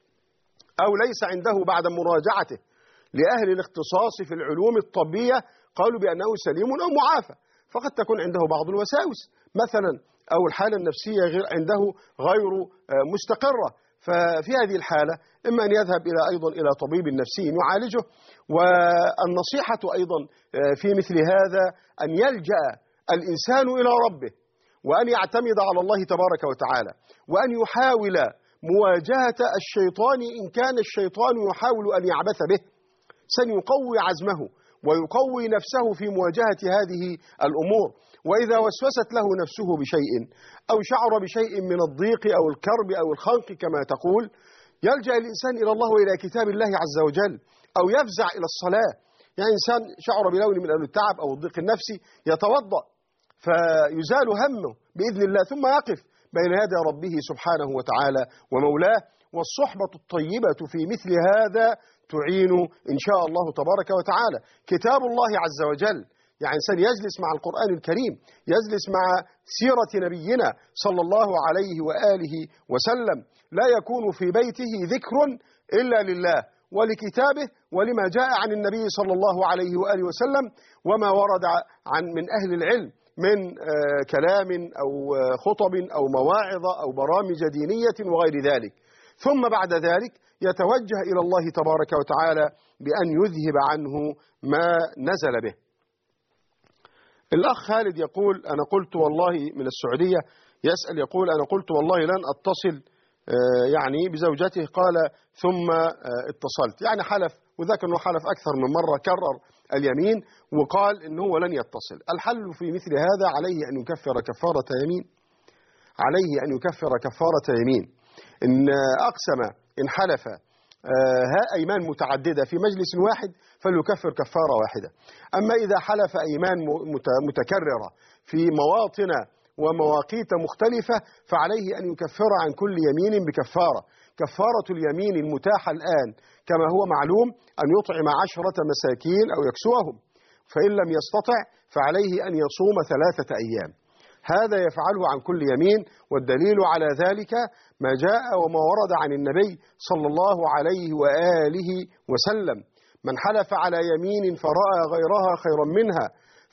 أو ليس عنده بعد مراجعته لأهل الاختصاص في العلوم الطبية قالوا بأنه سليم أو معافى، فقد تكون عنده بعض الوساوس مثلا، أو الحالة النفسية عنده غير مستقرة، ففي هذه الحالة إما أن يذهب أيضا إلى طبيب نفسي يعالجه. والنصيحة أيضا في مثل هذا أن يلجأ الإنسان إلى ربه، وأن يعتمد على الله تبارك وتعالى، وأن يحاول مواجهة الشيطان إن كان الشيطان يحاول أن يعبث به، سيقوي عزمه ويقوي نفسه في مواجهة هذه الأمور. وإذا وسوست له نفسه بشيء أو شعر بشيء من الضيق أو الكرب أو الخنق كما تقول، يلجأ الإنسان إلى الله وإلى كتاب الله عز وجل، أو يفزع إلى الصلاة. يعني إنسان شعر بلون من التعب أو الضيق النفسي يتوضأ فيزال همه بإذن الله، ثم يقف بين يدي ربه سبحانه وتعالى ومولاه. والصحبة الطيبة في مثل هذا تعين إن شاء الله تبارك وتعالى. كتاب الله عز وجل، يعني إنسان يجلس مع القرآن الكريم، يجلس مع سيرة نبينا صلى الله عليه وآله وسلم، لا يكون في بيته ذكر إلا لله ولكتابه ولما جاء عن النبي صلى الله عليه وآله وسلم، وما ورد من أهل العلم من كلام أو خطب أو مواعظ أو برامج دينية وغير ذلك. ثم بعد ذلك يتوجه إلى الله تبارك وتعالى بأن يذهب عنه ما نزل به. الأخ خالد يقول أنا قلت والله من السعودية، يسأل يقول أنا قلت والله لن أتصل يعني بزوجته، قال ثم اتصلت، يعني حلف، وذاك أنه حلف أكثر من مرة، كرر اليمين وقال أنه لن يتصل. الحل في مثل هذا عليه أن يكفر كفارة يمين، عليه أن يكفر كفارة يمين. إن أقسم إن حلف أيمان متعددة في مجلس واحد فليكفر كفارة واحدة. أما إذا حلف أيمان متكررة في مواطن ومواقيت مختلفة فعليه أن يكفر عن كل يمين بكفارة. كفارة اليمين المتاحة الآن كما هو معلوم أن يطعم 10 مساكين أو يكسوهم، فإن لم يستطع فعليه أن يصوم 3 أيام. هذا يفعله عن كل يمين، والدليل على ذلك ما جاء وما ورد عن النبي صلى الله عليه وآله وسلم: من حلف على يمين فرأى غيرها خيرا منها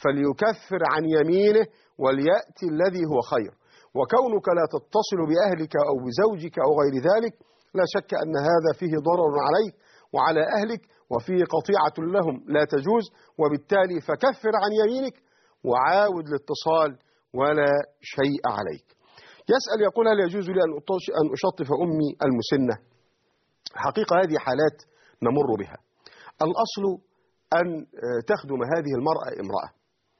فليكفر عن يمينه وليأتي الذي هو خير. وكونك لا تتصل بأهلك أو بزوجك أو غير ذلك لا شك أن هذا فيه ضرر عليك وعلى أهلك، وفيه قطيعة لهم لا تجوز، وبالتالي فكفر عن يمينك وعاود الاتصال ولا شيء عليك. يسأل يقول هل يجوز لي أن أشطف أمي المسنة؟ حقيقة هذه حالات نمر بها. الأصل أن تخدم هذه المرأة امرأة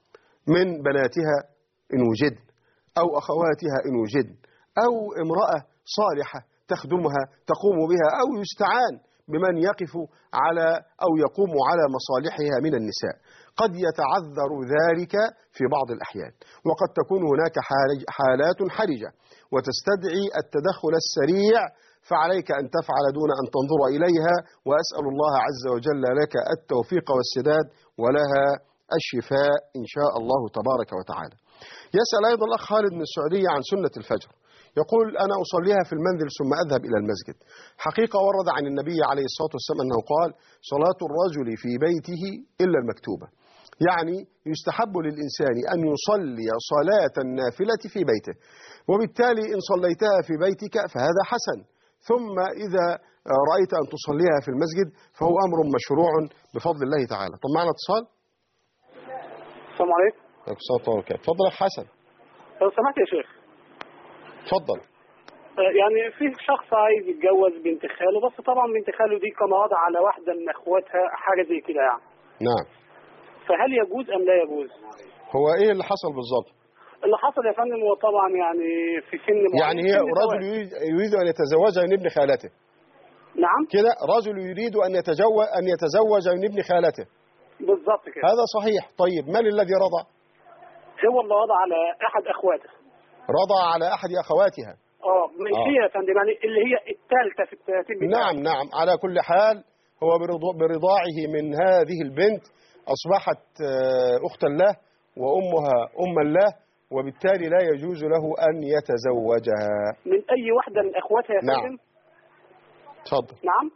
من بناتها إن وجد أو أخواتها إن وجد، أو امرأة صالحة تخدمها تقوم بها، أو يستعان بمن يقف على أو يقوم على مصالحها من النساء. قد يتعذر ذلك في بعض الأحيان، وقد تكون هناك حالات حرجة وتستدعي التدخل السريع، فعليك أن تفعل دون أن تنظر إليها. وأسأل الله عز وجل لك التوفيق والسداد ولها الشفاء إن شاء الله تبارك وتعالى. يسأل أيضا الأخ خالد من السعودية عن سنة الفجر، يقول أنا أصليها في المنزل ثم أذهب إلى المسجد. حقيقة ورد عن النبي عليه الصلاة والسلام أنه قال: صلاة الرجل في بيته إلا المكتوبة، يعني يستحب للإنسان أن يصلي صلاة النافلة في بيته، وبالتالي إن صليتها في بيتك فهذا حسن، ثم إذا رأيت أن تصليها في المسجد فهو أمر مشروع بفضل الله تعالى. طب معنا اتصال. السلام عليكم. السلام عليكم. تفضل يا حسن. لو سمحت يا شيخ. اتفضل. يعني في شخص عايز يتجوز بنت خاله، بس طبعا بنت خاله دي كان واضع على واحدة من اخواتها حاجة زي كده يعني. نعم. فهل يجوز ام لا يجوز؟ هو ايه اللي حصل بالظبط؟ اللي حصل يا فندم هو طبعا يعني في سن معين. يعني هي رجل يريد ان يتزوجها من ابن خالته. نعم. كده رجل يريد ان يتزوج من ابن خالته. بالظبط كده. هذا صحيح. طيب من الذي رضع؟ هو اللي وضع على احد اخواته. رضع على احد اخواتها. مش هي يا فندم، يعني اللي هي الثالثه في الترتيب. نعم. على كل حال هو برضاعه من هذه البنت اصبحت اختا له وامها اما له، وبالتالي لا يجوز له ان يتزوجها من اي واحده من اخواتها يا فندم. نعم. اتفضل.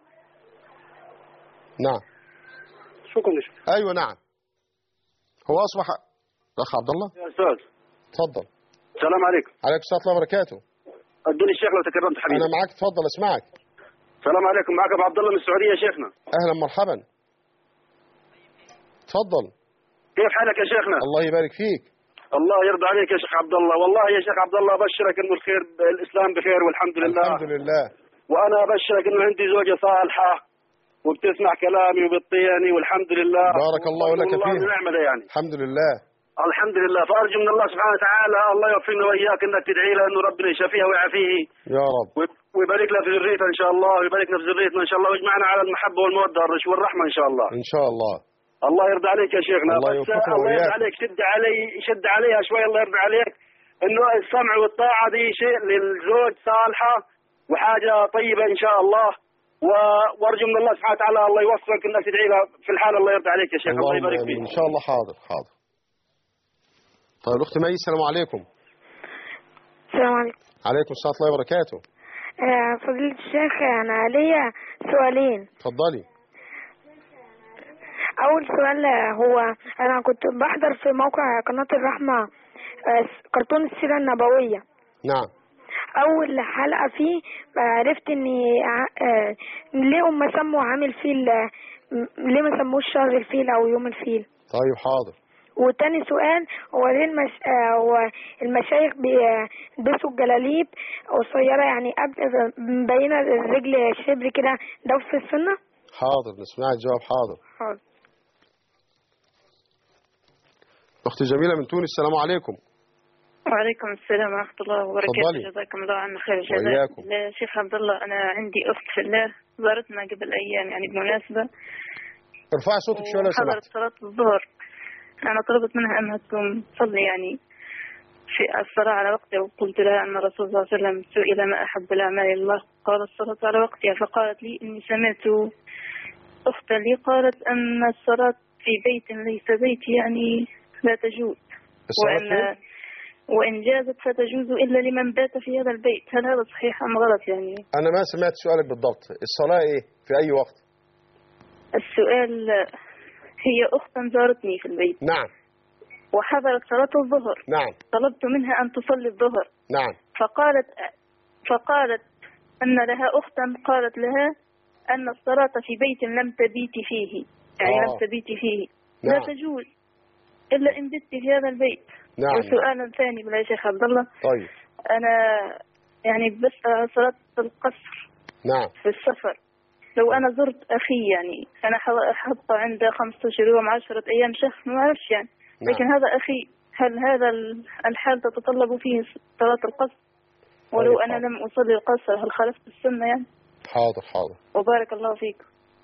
نعم. شكرا يا شيخ. ايوه نعم. هو اصبح الاخ عبد الله. يا استاذ. اتفضل. السلام عليكم. عليكم السلام ورحمه الله وبركاته. اديني الشيخ لو تكرمت حبيبي. انا معاك، اتفضل اسمعك. السلام عليكم، معك ابو عبد الله من السعوديه يا شيخنا. اهلا مرحبا. اتفضل. كيف حالك يا شيخنا؟ الله يبارك فيك. الله يرضى عليك يا شيخ عبد الله. والله يا شيخ عبد الله ابشرك انه الخير، الاسلام بخير والحمد لله. الحمد لله. وانا ابشرك انه عندي زوجه صالحه وبتسمع كلامي وبتطيعني والحمد لله. بارك الله لك فيها. والله نعمه يعني. الحمد لله. الحمد لله. فارجو من الله سبحانه وتعالى الله يوفقنا واياك انك تدعي له انه ربنا يشفيها ويعافيه يا رب، ويبارك لها في ذريتها ان شاء الله، ويباركنا في ذريتنا ان شاء الله، ويجمعنا على المحبه والموده والرحمه ان شاء الله. ان شاء الله. الله يرضى عليك يا شيخنا. الله يوفقنا الله يرضى عليك. شد عليها شوي الله يرضى عليك، انه السمع والطاعه دي شيء للزوج صالحه وحاجه طيبه ان شاء الله، وارجو من الله سبحانه وتعالى الله يوفقك انك تدعي لها في الحال. الله يرضى عليك يا شيخ. الله يبارك فيك ان شاء الله. حاضر. طيب الاخت مي، السلام عليكم. السلام عليكم. عليكم السلام ورحمه الله وبركاته. فضيلة الشيخ انا ليا سؤالين. اتفضلي. اول سؤال هو انا كنت بحضر في موقع قناة الرحمة كرتون السيرة النبوية. نعم. اول حلقة فيه عرفت ان ليه هم سموا عامل فيل، ليه ما سموش شهر الفيل او يوم الفيل. طيب حاضر. وتاني سؤال هو ليه المشايخ بيلبسوا الجلاليب قصيرة يعني مبينة الرجل شبر كده، ده في السنة؟ حاضر نسمع الجواب. حاضر. أخت جميلة من تونس، السلام عليكم. وعليكم السلام ورحمة الله وبركاته. جزاكم الله عنا خير الجزاء. شيخ عبد الله أنا عندي أخت في الله زارتنا قبل أيام يعني بمناسبة. ارفعي صوتك شوية لو سمحت. حضرت صلاة الظهر. أنا طلبت منها أنها تقوم تصلي يعني في الصلاة على وقتها، وقلت لها أن الرسول صلى الله عليه وسلم سئل ما أحب الأعمال الله قال الصلاة على وقتها، فقالت لي إني سمعت أختا لي قالت أن الصلاة في بيت ليس بيت يعني لا تجوز، وإن جازت فتجوز إلا لمن بات في هذا البيت. هل هذا صحيح أم غلط يعني؟ أنا ما سمعت سؤالك بالضبط. الصلاة إيه؟ في أي وقت؟ السؤال هي أختا زارتني في البيت. نعم. وحضرت صلاة الظهر. نعم. طلبت منها أن تصلي الظهر. نعم. فقالت أن لها أختا قالت لها أن الصلاة في بيت لم تبيت فيه يعني لم تبيت فيه لا تجوز إلا إن بت في هذا البيت. نعم. وسؤال ثاني بلا يا شيخ عبد الله. طيب. أنا يعني بس صلاة القصر. نعم. في السفر لو أنا زرت أخي يعني أنا حاطة عنده 15 يوم 10 أيام شهر ما أعرفش يعني. نعم. لكن هذا أخي هل هذا الحال تتطلب فيه صلاة القصر؟ ولو أنا لم أصلي القصر هل خالفت السنة يعني؟ حاضر. وبارك الله فيك.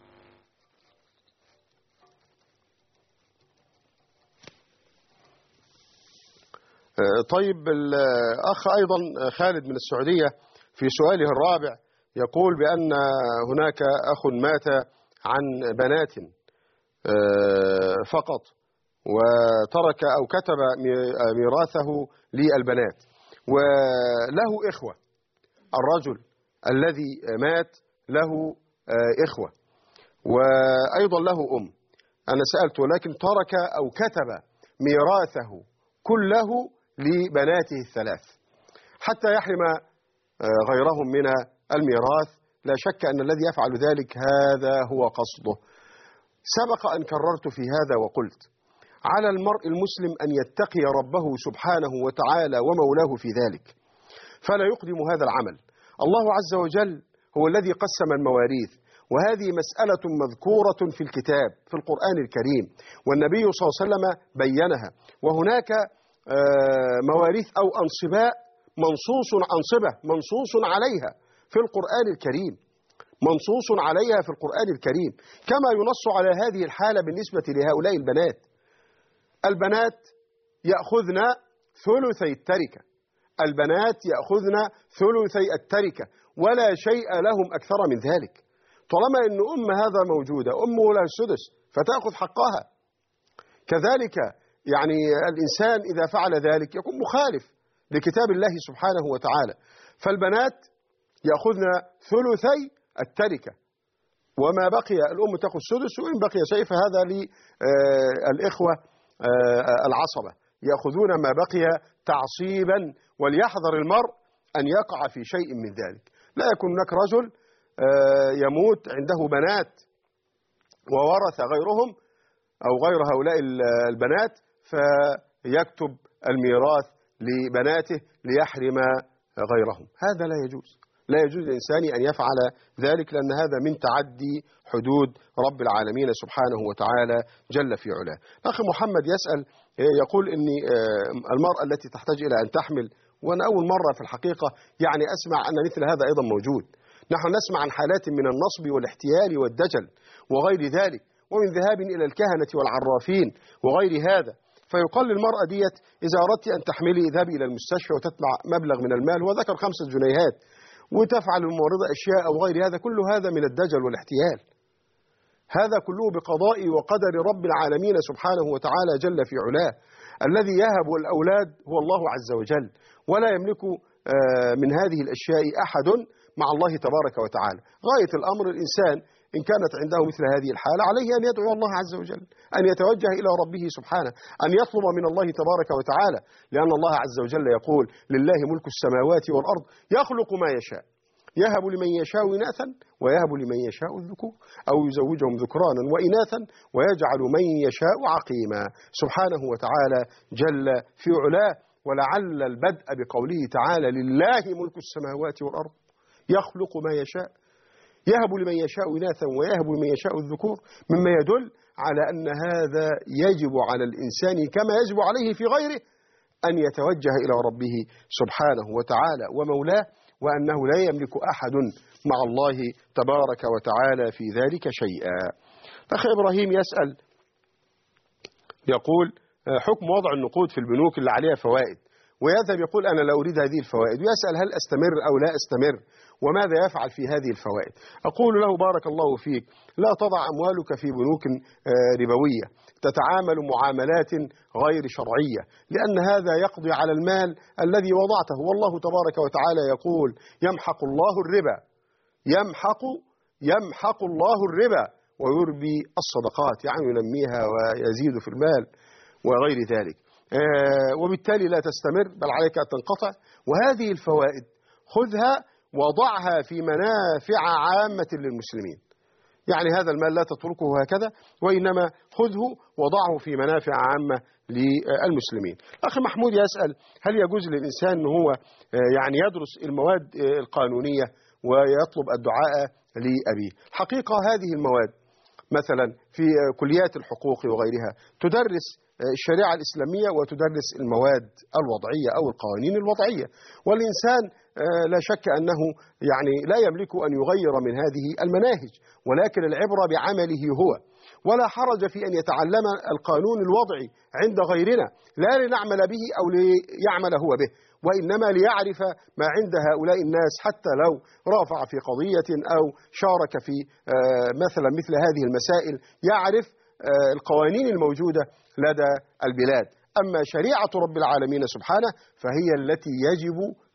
طيب الأخ أيضا خالد من السعودية في سؤاله الرابع يقول بأن هناك أخ مات عن بنات فقط وترك أو كتب ميراثه للبنات وله إخوة. الرجل الذي مات له إخوة وأيضا له أم. أنا سألته لكن ترك أو كتب ميراثه كله لبناته الثلاث حتى يحرم غيرهم من الميراث. لا شك أن الذي يفعل ذلك هذا هو قصده. سبق أن كررت في هذا وقلت على المرء المسلم أن يتقي ربه سبحانه وتعالى ومولاه في ذلك، فلا يقدم هذا العمل. الله عز وجل هو الذي قسم المواريث، وهذه مسألة مذكورة في الكتاب في القرآن الكريم، والنبي صلى الله عليه وسلم بينها. وهناك مواريث أو أنصباء منصوص عليها في القرآن الكريم، منصوص عليها في القرآن الكريم، كما ينص على هذه الحالة بالنسبة لهؤلاء البنات. البنات يأخذن ثلثي التركة، البنات يأخذن ثلثي التركة، ولا شيء لهم أكثر من ذلك. طالما أن هذا موجودة، أمه لها السدس فتأخذ حقها. كذلك يعني الإنسان إذا فعل ذلك يكون مخالف لكتاب الله سبحانه وتعالى. فالبنات يأخذن ثلثي التركة، وما بقي الأم تأخذ سدس، وإن بقي شيء فهذا للإخوة العصبة يأخذون ما بقي تعصيبا. وليحذر المرء أن يقع في شيء من ذلك. لا يكون هناك رجل يموت عنده بنات وورث غيرهم أو غير هؤلاء البنات فيكتب الميراث لبناته ليحرم غيرهم. هذا لا يجوز، لا يجوز للإنسان أن يفعل ذلك، لأن هذا من تعدي حدود رب العالمين سبحانه وتعالى جل في علاه. أخ محمد يسأل يقول إن المرأة التي تحتاج إلى أن تحمل، وأنا أول مرة في الحقيقة يعني أسمع أن مثل هذا أيضا موجود. نحن نسمع عن حالات من النصب والاحتيال والدجل وغير ذلك، ومن ذهاب إلى الكهنة والعرافين وغير هذا. فيقال للمرأة ديت إذا أردت أن تحملي اذهبي إلى المستشفى وتتبع مبلغ من المال، وذكر 5 جنيهات، وتفعل الممرضة أشياء أو غير هذا. كل هذا من الدجل والاحتيال، هذا كله بقضاء وقدر رب العالمين سبحانه وتعالى جل في علاه. الذي يهب الأولاد هو الله عز وجل، ولا يملك من هذه الأشياء أحد مع الله تبارك وتعالى. غاية الأمر الإنسان إن كانت عنده مثل هذه الحالة عليه أن يدعو الله عز وجل، أن يتوجه إلى ربه سبحانه، أن يطلب من الله تبارك وتعالى، لأن الله عز وجل يقول لله ملك السماوات والأرض يخلق ما يشاء، يهب لمن يشاء إناثا ويهب لمن يشاء الذكور أو يزوجهم ذكرانا وإناثا ويجعل من يشاء عقيما سبحانه وتعالى جل في علاه. ولعل البدء بقوله تعالى لله ملك السماوات والأرض يخلق ما يشاء، يهب لمن يشاء إناثا ويهب لمن يشاء الذكور، مما يدل على أن هذا يجب على الإنسان كما يجب عليه في غيره أن يتوجه إلى ربه سبحانه وتعالى ومولاه، وأنه لا يملك أحد مع الله تبارك وتعالى في ذلك شيئا. الأخ إبراهيم يسأل يقول حكم وضع النقود في البنوك اللي عليها فوائد، ويذهب يقول أنا لا أريد هذه الفوائد، ويسأل هل أستمر أو لا أستمر، وماذا يفعل في هذه الفوائد؟ أقول له بارك الله فيك، لا تضع أموالك في بنوك ربوية تتعامل معاملات غير شرعية، لأن هذا يقضي على المال الذي وضعته. والله تبارك وتعالى يقول يمحق الله الربا، يمحق الله الربا ويربي الصدقات، يعني ينميها ويزيد في المال وغير ذلك. وبالتالي لا تستمر، بل عليك أن تنقطع. وهذه الفوائد خذها وضعها في منافع عامة للمسلمين، يعني هذا المال لا تتركه هكذا، وإنما خذه وضعه في منافع عامة للمسلمين. أخي محمود يسأل هل يجوز للإنسان أنه هو يعني يدرس المواد القانونية ويطلب الدعاء لأبيه؟ حقيقة هذه المواد مثلا في كليات الحقوق وغيرها تدرس الشريعة الإسلامية وتدرس المواد الوضعية أو القوانين الوضعية، والإنسان لا شك أنه يعني لا يملك أن يغير من هذه المناهج، ولكن العبرة بعمله هو، ولا حرج في أن يتعلم القانون الوضعي عند غيرنا، لا لنعمل به أو ليعمل هو به، وإنما ليعرف ما عند هؤلاء الناس، حتى لو رافع في قضية أو شارك في مثلا مثل هذه المسائل يعرف القوانين الموجودة لدى البلاد. أما شريعة رب العالمين سبحانه فهي التي يجب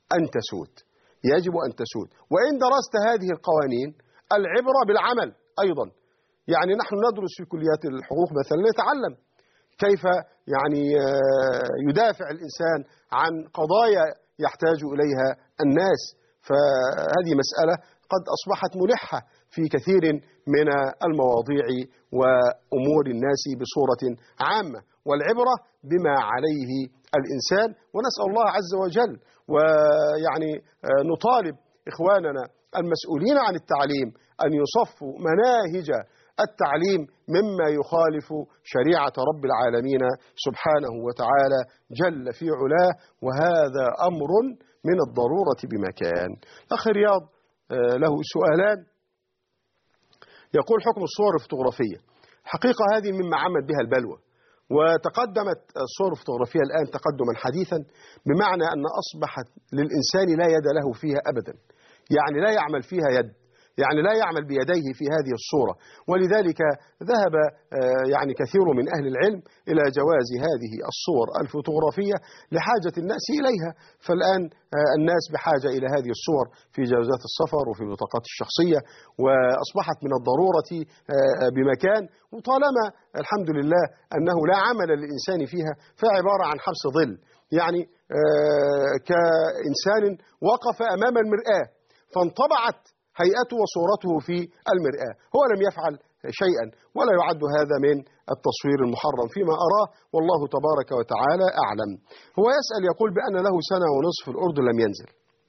أن تسود. وإن درست هذه القوانين العبرة بالعمل أيضا، يعني نحن ندرس في كليات الحقوق مثلا نتعلم كيف يعني يدافع الإنسان عن قضايا يحتاج إليها الناس، فهذه مسألة قد أصبحت ملحة في كثير من المواضيع وأمور الناس بصورة عامة، والعبرة بما عليه الإنسان. ونسأل الله عز وجل ويعني نطالب إخواننا المسؤولين عن التعليم أن يصفوا مناهج التعليم مما يخالف شريعة رب العالمين سبحانه وتعالى جل في علاه، وهذا أمر من الضرورة بمكان. أخي رياض له سؤالان. يقول حكم الصور الفوتوغرافية. الحقيقة هذه مما عمت بها البلوى، وتقدمت الصور الفوتوغرافية الآن تقدما حديثا، بمعنى أن أصبحت للإنسان لا يد له فيها أبدا، يعني لا يعمل فيها يد، يعني لا يعمل بيديه في هذه الصورة. ولذلك ذهب يعني كثير من أهل العلم إلى جواز هذه الصور الفوتوغرافية لحاجة الناس إليها. فالآن الناس بحاجة إلى هذه الصور في جوازات السفر وفي البطاقات الشخصية، وأصبحت من الضرورة بمكان. وطالما الحمد لله أنه لا عمل للإنسان فيها، فعبارة عن حبس ظل، يعني كإنسان وقف أمام المرآة فانطبعت هيئته وصورته في المرآة، هو لم يفعل شيئا، ولا يعد هذا من التصوير المحرم فيما أراه، والله تبارك وتعالى أعلم. هو يسأل يقول بأن له 1.5 سنة في الأردن لم ينزل،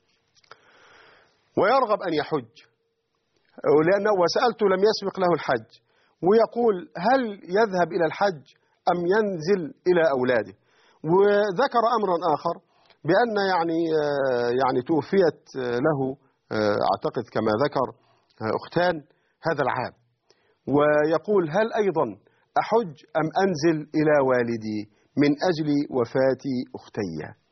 ويرغب أن يحج، لأنه وسألته لم يسبق له الحج، ويقول هل يذهب إلى الحج أم ينزل إلى أولاده. وذكر أمرا آخر بأن يعني توفيت له أعتقد كما ذكر أختان هذا العام، ويقول هل أيضا أحج أم أنزل إلى والدي من أجل وفاة أختي،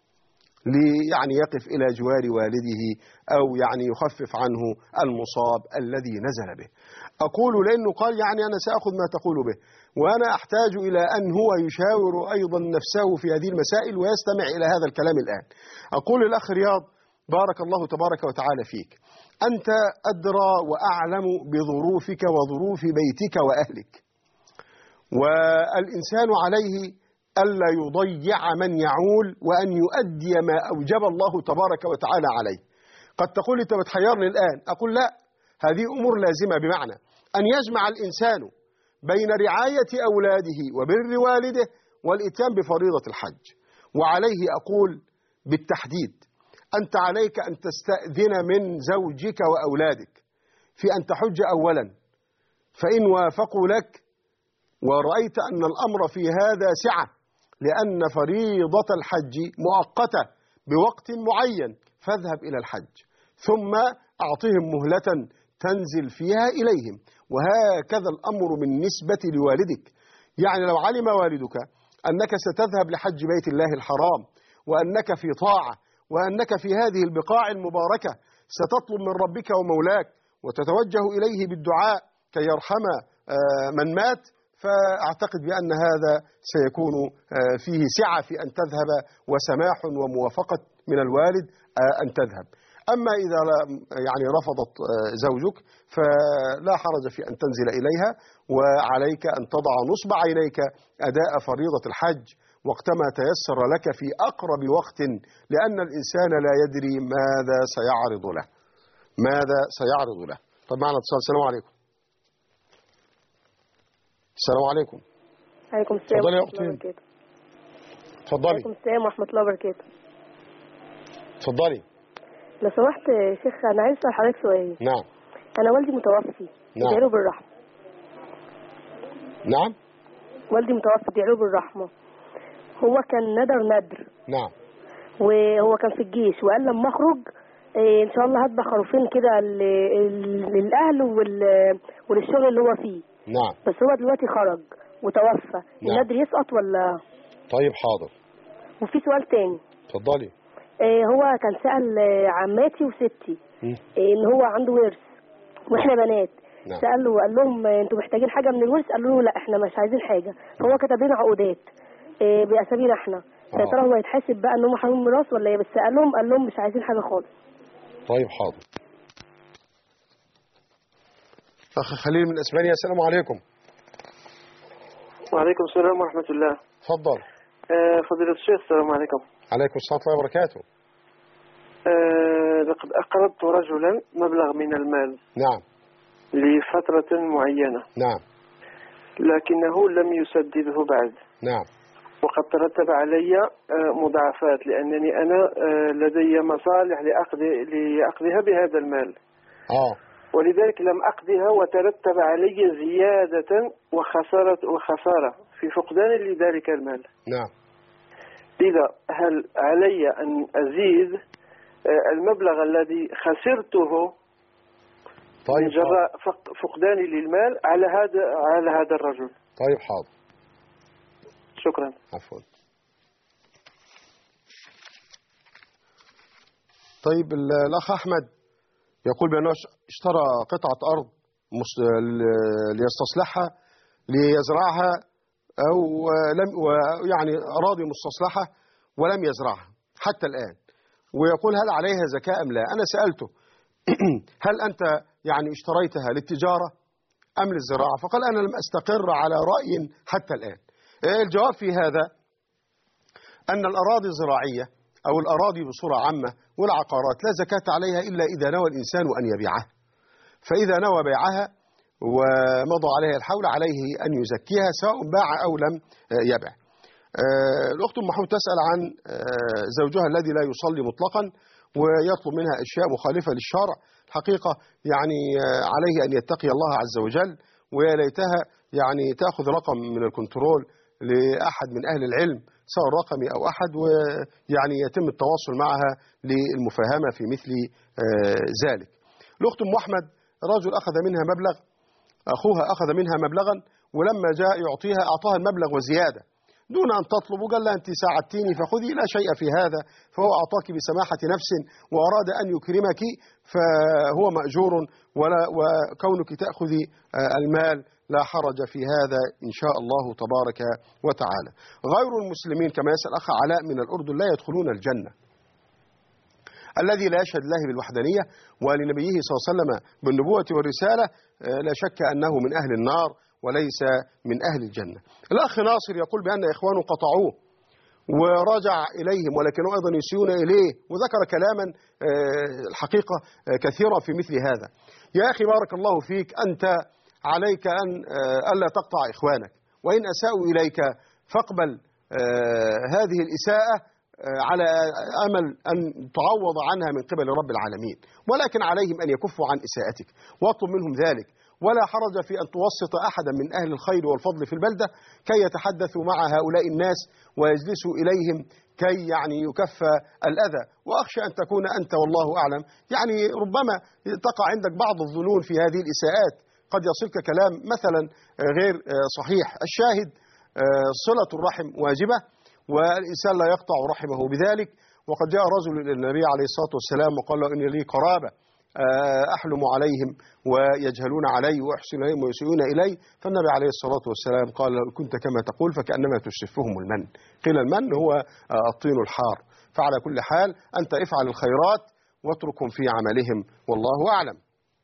يعني يقف إلى جوار والده أو يعني يخفف عنه المصاب الذي نزل به. أقول لأنه قال يعني أنا سأخذ ما تقول به، وأنا أحتاج إلى أن هو يشاور أيضا نفسه في هذه المسائل ويستمع إلى هذا الكلام الآن. أقول للأخ رياض بارك الله تبارك وتعالى فيك، أنت أدرى وأعلم بظروفك وظروف بيتك وأهلك، والإنسان عليه ألا يضيع من يعول وأن يؤدي ما أوجب الله تبارك وتعالى عليه. قد تقول أنت بتحيرني الآن، أقول لا، هذه أمور لازمة، بمعنى أن يجمع الإنسان بين رعاية أولاده وبر والده والإتيان بفريضة الحج. وعليه أقول بالتحديد أنت عليك أن تستأذن من زوجك وأولادك في أن تحج أولا، فإن وافقوا لك ورأيت أن الأمر في هذا سعة، لأن فريضة الحج مؤقتة بوقت معين، فاذهب إلى الحج، ثم أعطهم مهلة تنزل فيها إليهم. وهكذا الأمر بالنسبة لوالدك، يعني لو علم والدك أنك ستذهب لحج بيت الله الحرام، وأنك في طاعة، وأنك في هذه البقاع المباركة ستطلب من ربك ومولاك وتتوجه إليه بالدعاء كي يرحم من مات، فأعتقد بأن هذا سيكون فيه سعة في أن تذهب وسماح وموافقة من الوالد أن تذهب. أما إذا يعني رفضت زوجك فلا حرج في أن تنزل إليها، وعليك أن تضع نصب عينيك أداء فريضة الحج وقتما تيسر لك في أقرب وقت، لأن الإنسان لا يدري ماذا سيعرض له. طب معنا اتصال. السلام عليكم. السلام عليكم. عليكم السلام ورحمة الله وبركاته. اتفضلي. عليكم السلام ورحمة الله وبركاته. اتفضلي. لو سمحت يا شيخ، أنا عايز أسأل حضرتك سؤال. نعم. أنا والدي متوفي، ادعي له بالرحمة. نعم. والدي متوفي، ادعي له بالرحمة. هو كان ندر. نعم. وهو كان في الجيش، وقال لما أخرج إن شاء الله هذبح خروفين كده للأهل وللشغل اللي هو فيه. نعم. بس هو دلوقتي خرج وتوفى. نعم. النذر يسقط ولا؟ طيب حاضر. وفي سؤال تاني. اتفضلي. هو كان سأل عماتي وستي ان هو عنده ورث واحنا بنات. نعم. سأله وقال لهم انتوا محتاجين حاجة من الورث؟ قالوا له لا احنا مش عايزين حاجة. فهو كتب لنا عقودات بأسامينا احنا. يا ترى هو يتحاسب بقى ان هم حرام ميراث ولا ايه؟ بس قال لهم مش عايزين حاجة خالص. طيب حاضر. أخي خليل من إسبانيا. السلام عليكم. وعليكم السلام ورحمة الله. تفضل. فضيلة الشيخ السلام عليكم. عليكم السلام ورحمة الله وبركاته. لقد أقرضت رجلا مبلغ من المال. نعم. لفترة معينة. نعم. لكنه لم يسدده بعد. نعم. وقد ترتب علي مضاعفات، لأنني أنا لدي مصالح لأخذها بهذا المال. ولذلك لم أقضها، وترتب علي زيادة وخسارة في فقدان لذلك المال. نعم. إذا هل علي أن أزيد المبلغ الذي خسرته من جراء فقداني للمال على هذا الرجل؟ طيب حاضر. شكرا. عفوا. طيب الأخ أحمد يقول بأنه اشترى قطعة أرض ليستصلحها ليزرعها، أو لم يعني أراضي مستصلحة ولم يزرعها حتى الآن، ويقول هل عليها زكاة أم لا؟ أنا سألته هل أنت يعني اشتريتها للتجارة أم للزراعة؟ فقال أنا لم أستقر على رأي حتى الآن. الجواب في هذا أن الأراضي الزراعية أو الأراضي بصورة عامة والعقارات لا زكاة عليها إلا إذا نوى الإنسان أن يبيعها، فإذا نوى بيعها ومضى عليها الحول عليه أن يزكيها سواء باع أو لم يبع. الأخت أم محمود تسأل عن زوجها الذي لا يصلي مطلقا ويطلب منها أشياء مخالفة للشرع. الحقيقة يعني عليه أن يتقي الله عز وجل، ويا ليتها يعني تأخذ رقم من الكنترول لأحد من أهل العلم سواء رقمي أو أحد، ويعني يتم التواصل معها للمفاهمة في مثل ذلك. الأخت أم أحمد رجل أخذ منها مبلغ، أخوها أخذ منها مبلغا، ولما جاء يعطيها أعطاها المبلغ وزيادة دون أن تطلب، وقال لها أنت ساعدتيني فخذي، لا شيء في هذا، فهو أعطاك بسماحة نفس وأراد أن يكرمك فهو مأجور، وكونك تأخذي المال لا حرج في هذا إن شاء الله تبارك وتعالى. غير المسلمين كما يسأل أخ علاء من الأردن لا يدخلون الجنة. الذي لا يشهد الله بالوحدانية ولنبيه صلى الله عليه وسلم بالنبوة والرسالة لا شك أنه من أهل النار وليس من أهل الجنة. الأخ ناصر يقول بأن إخوانه قطعوه ورجع إليهم ولكنهم أيضا يسيئون إليه، وذكر كلاما الحقيقة كثيرا في مثل هذا. يا أخي بارك الله فيك، أنت عليك أن ألا تقطع إخوانك، وإن أساءوا إليك فاقبل هذه الإساءة على أمل أن تعوض عنها من قبل رب العالمين، ولكن عليهم أن يكفوا عن إساءتك واطلب منهم ذلك، ولا حرج في أن توسط أحدا من أهل الخير والفضل في البلدة كي يتحدثوا مع هؤلاء الناس ويجلسوا إليهم كي يعني يكفى الأذى. وأخشى أن تكون أنت والله أعلم يعني ربما تقع عندك بعض الظنون في هذه الإساءات، قد يصلك كلام مثلا غير صحيح. الشاهد صلة الرحم واجبة، والإنسان لا يقطع رحمه بذلك. وقد جاء رجل إلى النبي عليه الصلاة والسلام وقال له إن لي قرابة أحلم عليهم ويجهلون علي وأحسن إليهم ويسيئون إلي، فالنبي عليه الصلاة والسلام قال له كنت كما تقول فكأنما تشرفهم المن. قيل المن هو الطين الحار. فعلى كل حال أنت افعل الخيرات واتركهم في عملهم والله أعلم.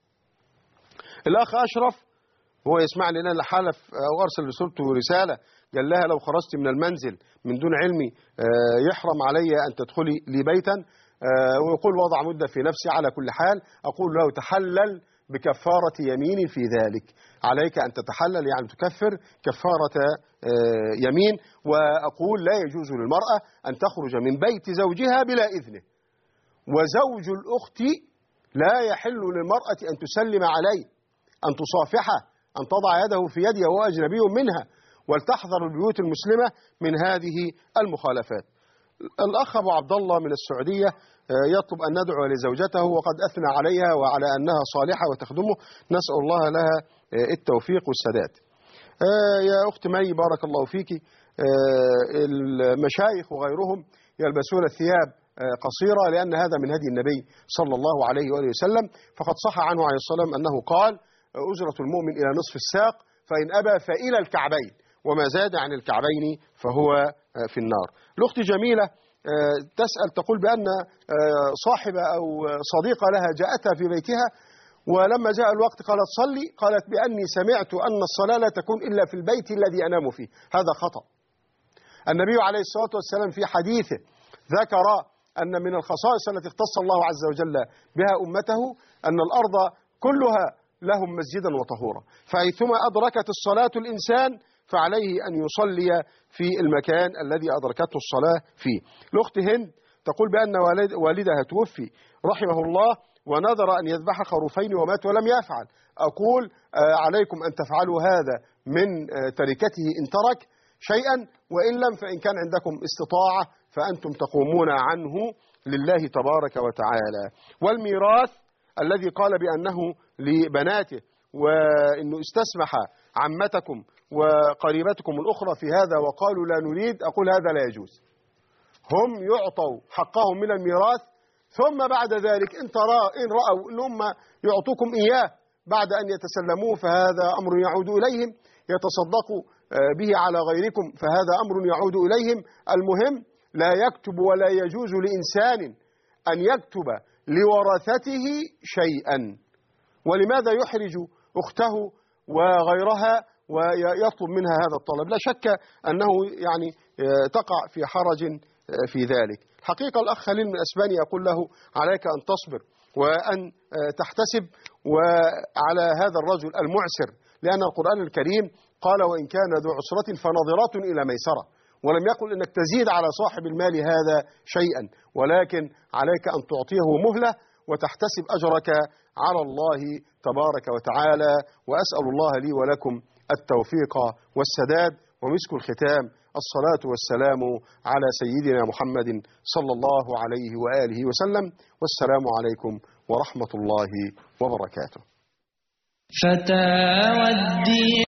الأخ أشرف هو يسمعني الآن حالف أو أرسل لصورته رسالة، قال لها لو خرجت من المنزل من دون علمي يحرم علي أن تدخلي لي بيتا، ويقول وضع مدة في نفسي. على كل حال أقول له تحلل بكفارة يمين في ذلك، عليك أن تتحلل يعني تكفر كفارة يمين. وأقول لا يجوز للمرأة أن تخرج من بيت زوجها بلا إذنه، وزوج الأخت لا يحل للمرأة أن تسلم عليه، أن تصافحه، أن تضع يده في يده وهو أجنبي منها، ولتحذر البيوت المسلمة من هذه المخالفات. الأخ أبو عبد الله من السعودية يطلب أن ندعو لزوجته وقد أثنى عليها وعلى أنها صالحة وتخدمه، نسأل الله لها التوفيق والسداد. يا أخت مي بارك الله فيك، المشايخ وغيرهم يلبسون الثياب قصيرة لأن هذا من هدي النبي صلى الله عليه وآله وسلم، فقد صح عنه عليه الصلاة والسلام أنه قال أجرة المؤمن إلى نصف الساق، فإن أبى فإلى الكعبين، وما زاد عن الكعبين فهو في النار. الأخت جميلة تسأل تقول بأن صاحبة أو صديقة لها جاءتها في بيتها، ولما جاء الوقت قالت صلي، قالت بأني سمعت أن الصلاة لا تكون إلا في البيت الذي أنام فيه. هذا خطأ. النبي عليه الصلاة والسلام في حديثه ذكر أن من الخصائص التي اختص الله عز وجل بها أمته أن الأرض كلها لهم مسجدا وطهورا، فحيثما أدركت الصلاة الإنسان فعليه أن يصلي في المكان الذي أدركته الصلاة فيه. الأخت هند تقول بأن والدها توفي رحمه الله ونذر أن يذبح خروفين ومات ولم يفعل. أقول عليكم أن تفعلوا هذا من تركته إن ترك شيئا، وإن لم فإن كان عندكم استطاعة فأنتم تقومون عنه لله تبارك وتعالى. والميراث الذي قال بأنه لبناته وإنه استسمح عمتكم وقريبتكم الأخرى في هذا وقالوا لا نريد، أقول هذا لا يجوز. هم يعطوا حقهم من الميراث، ثم بعد ذلك إن رأوا أن هم يعطوكم إياه بعد أن يتسلموه فهذا أمر يعود إليهم، يتصدقوا به على غيركم فهذا أمر يعود إليهم. المهم لا يكتب ولا يجوز لإنسان أن يكتب لورثته شيئا. ولماذا يحرج أخته وغيرها ويطلب منها هذا الطلب؟ لا شك أنه يعني تقع في حرج في ذلك. حقيقة الأخ خليل من أسبانيا يقول له عليك أن تصبر وأن تحتسب وعلى هذا الرجل المعسر، لأن القرآن الكريم قال وإن كان ذو عسرة فنظرة إلى ميسرة، ولم يقل أنك تزيد على صاحب المال هذا شيئا، ولكن عليك أن تعطيه مهلة وتحتسب أجرك على الله تبارك وتعالى. وأسأل الله لي ولكم التوفيق والسداد. ومسك الختام الصلاة والسلام على سيدنا محمد صلى الله عليه وآله وسلم، والسلام عليكم ورحمة الله وبركاته.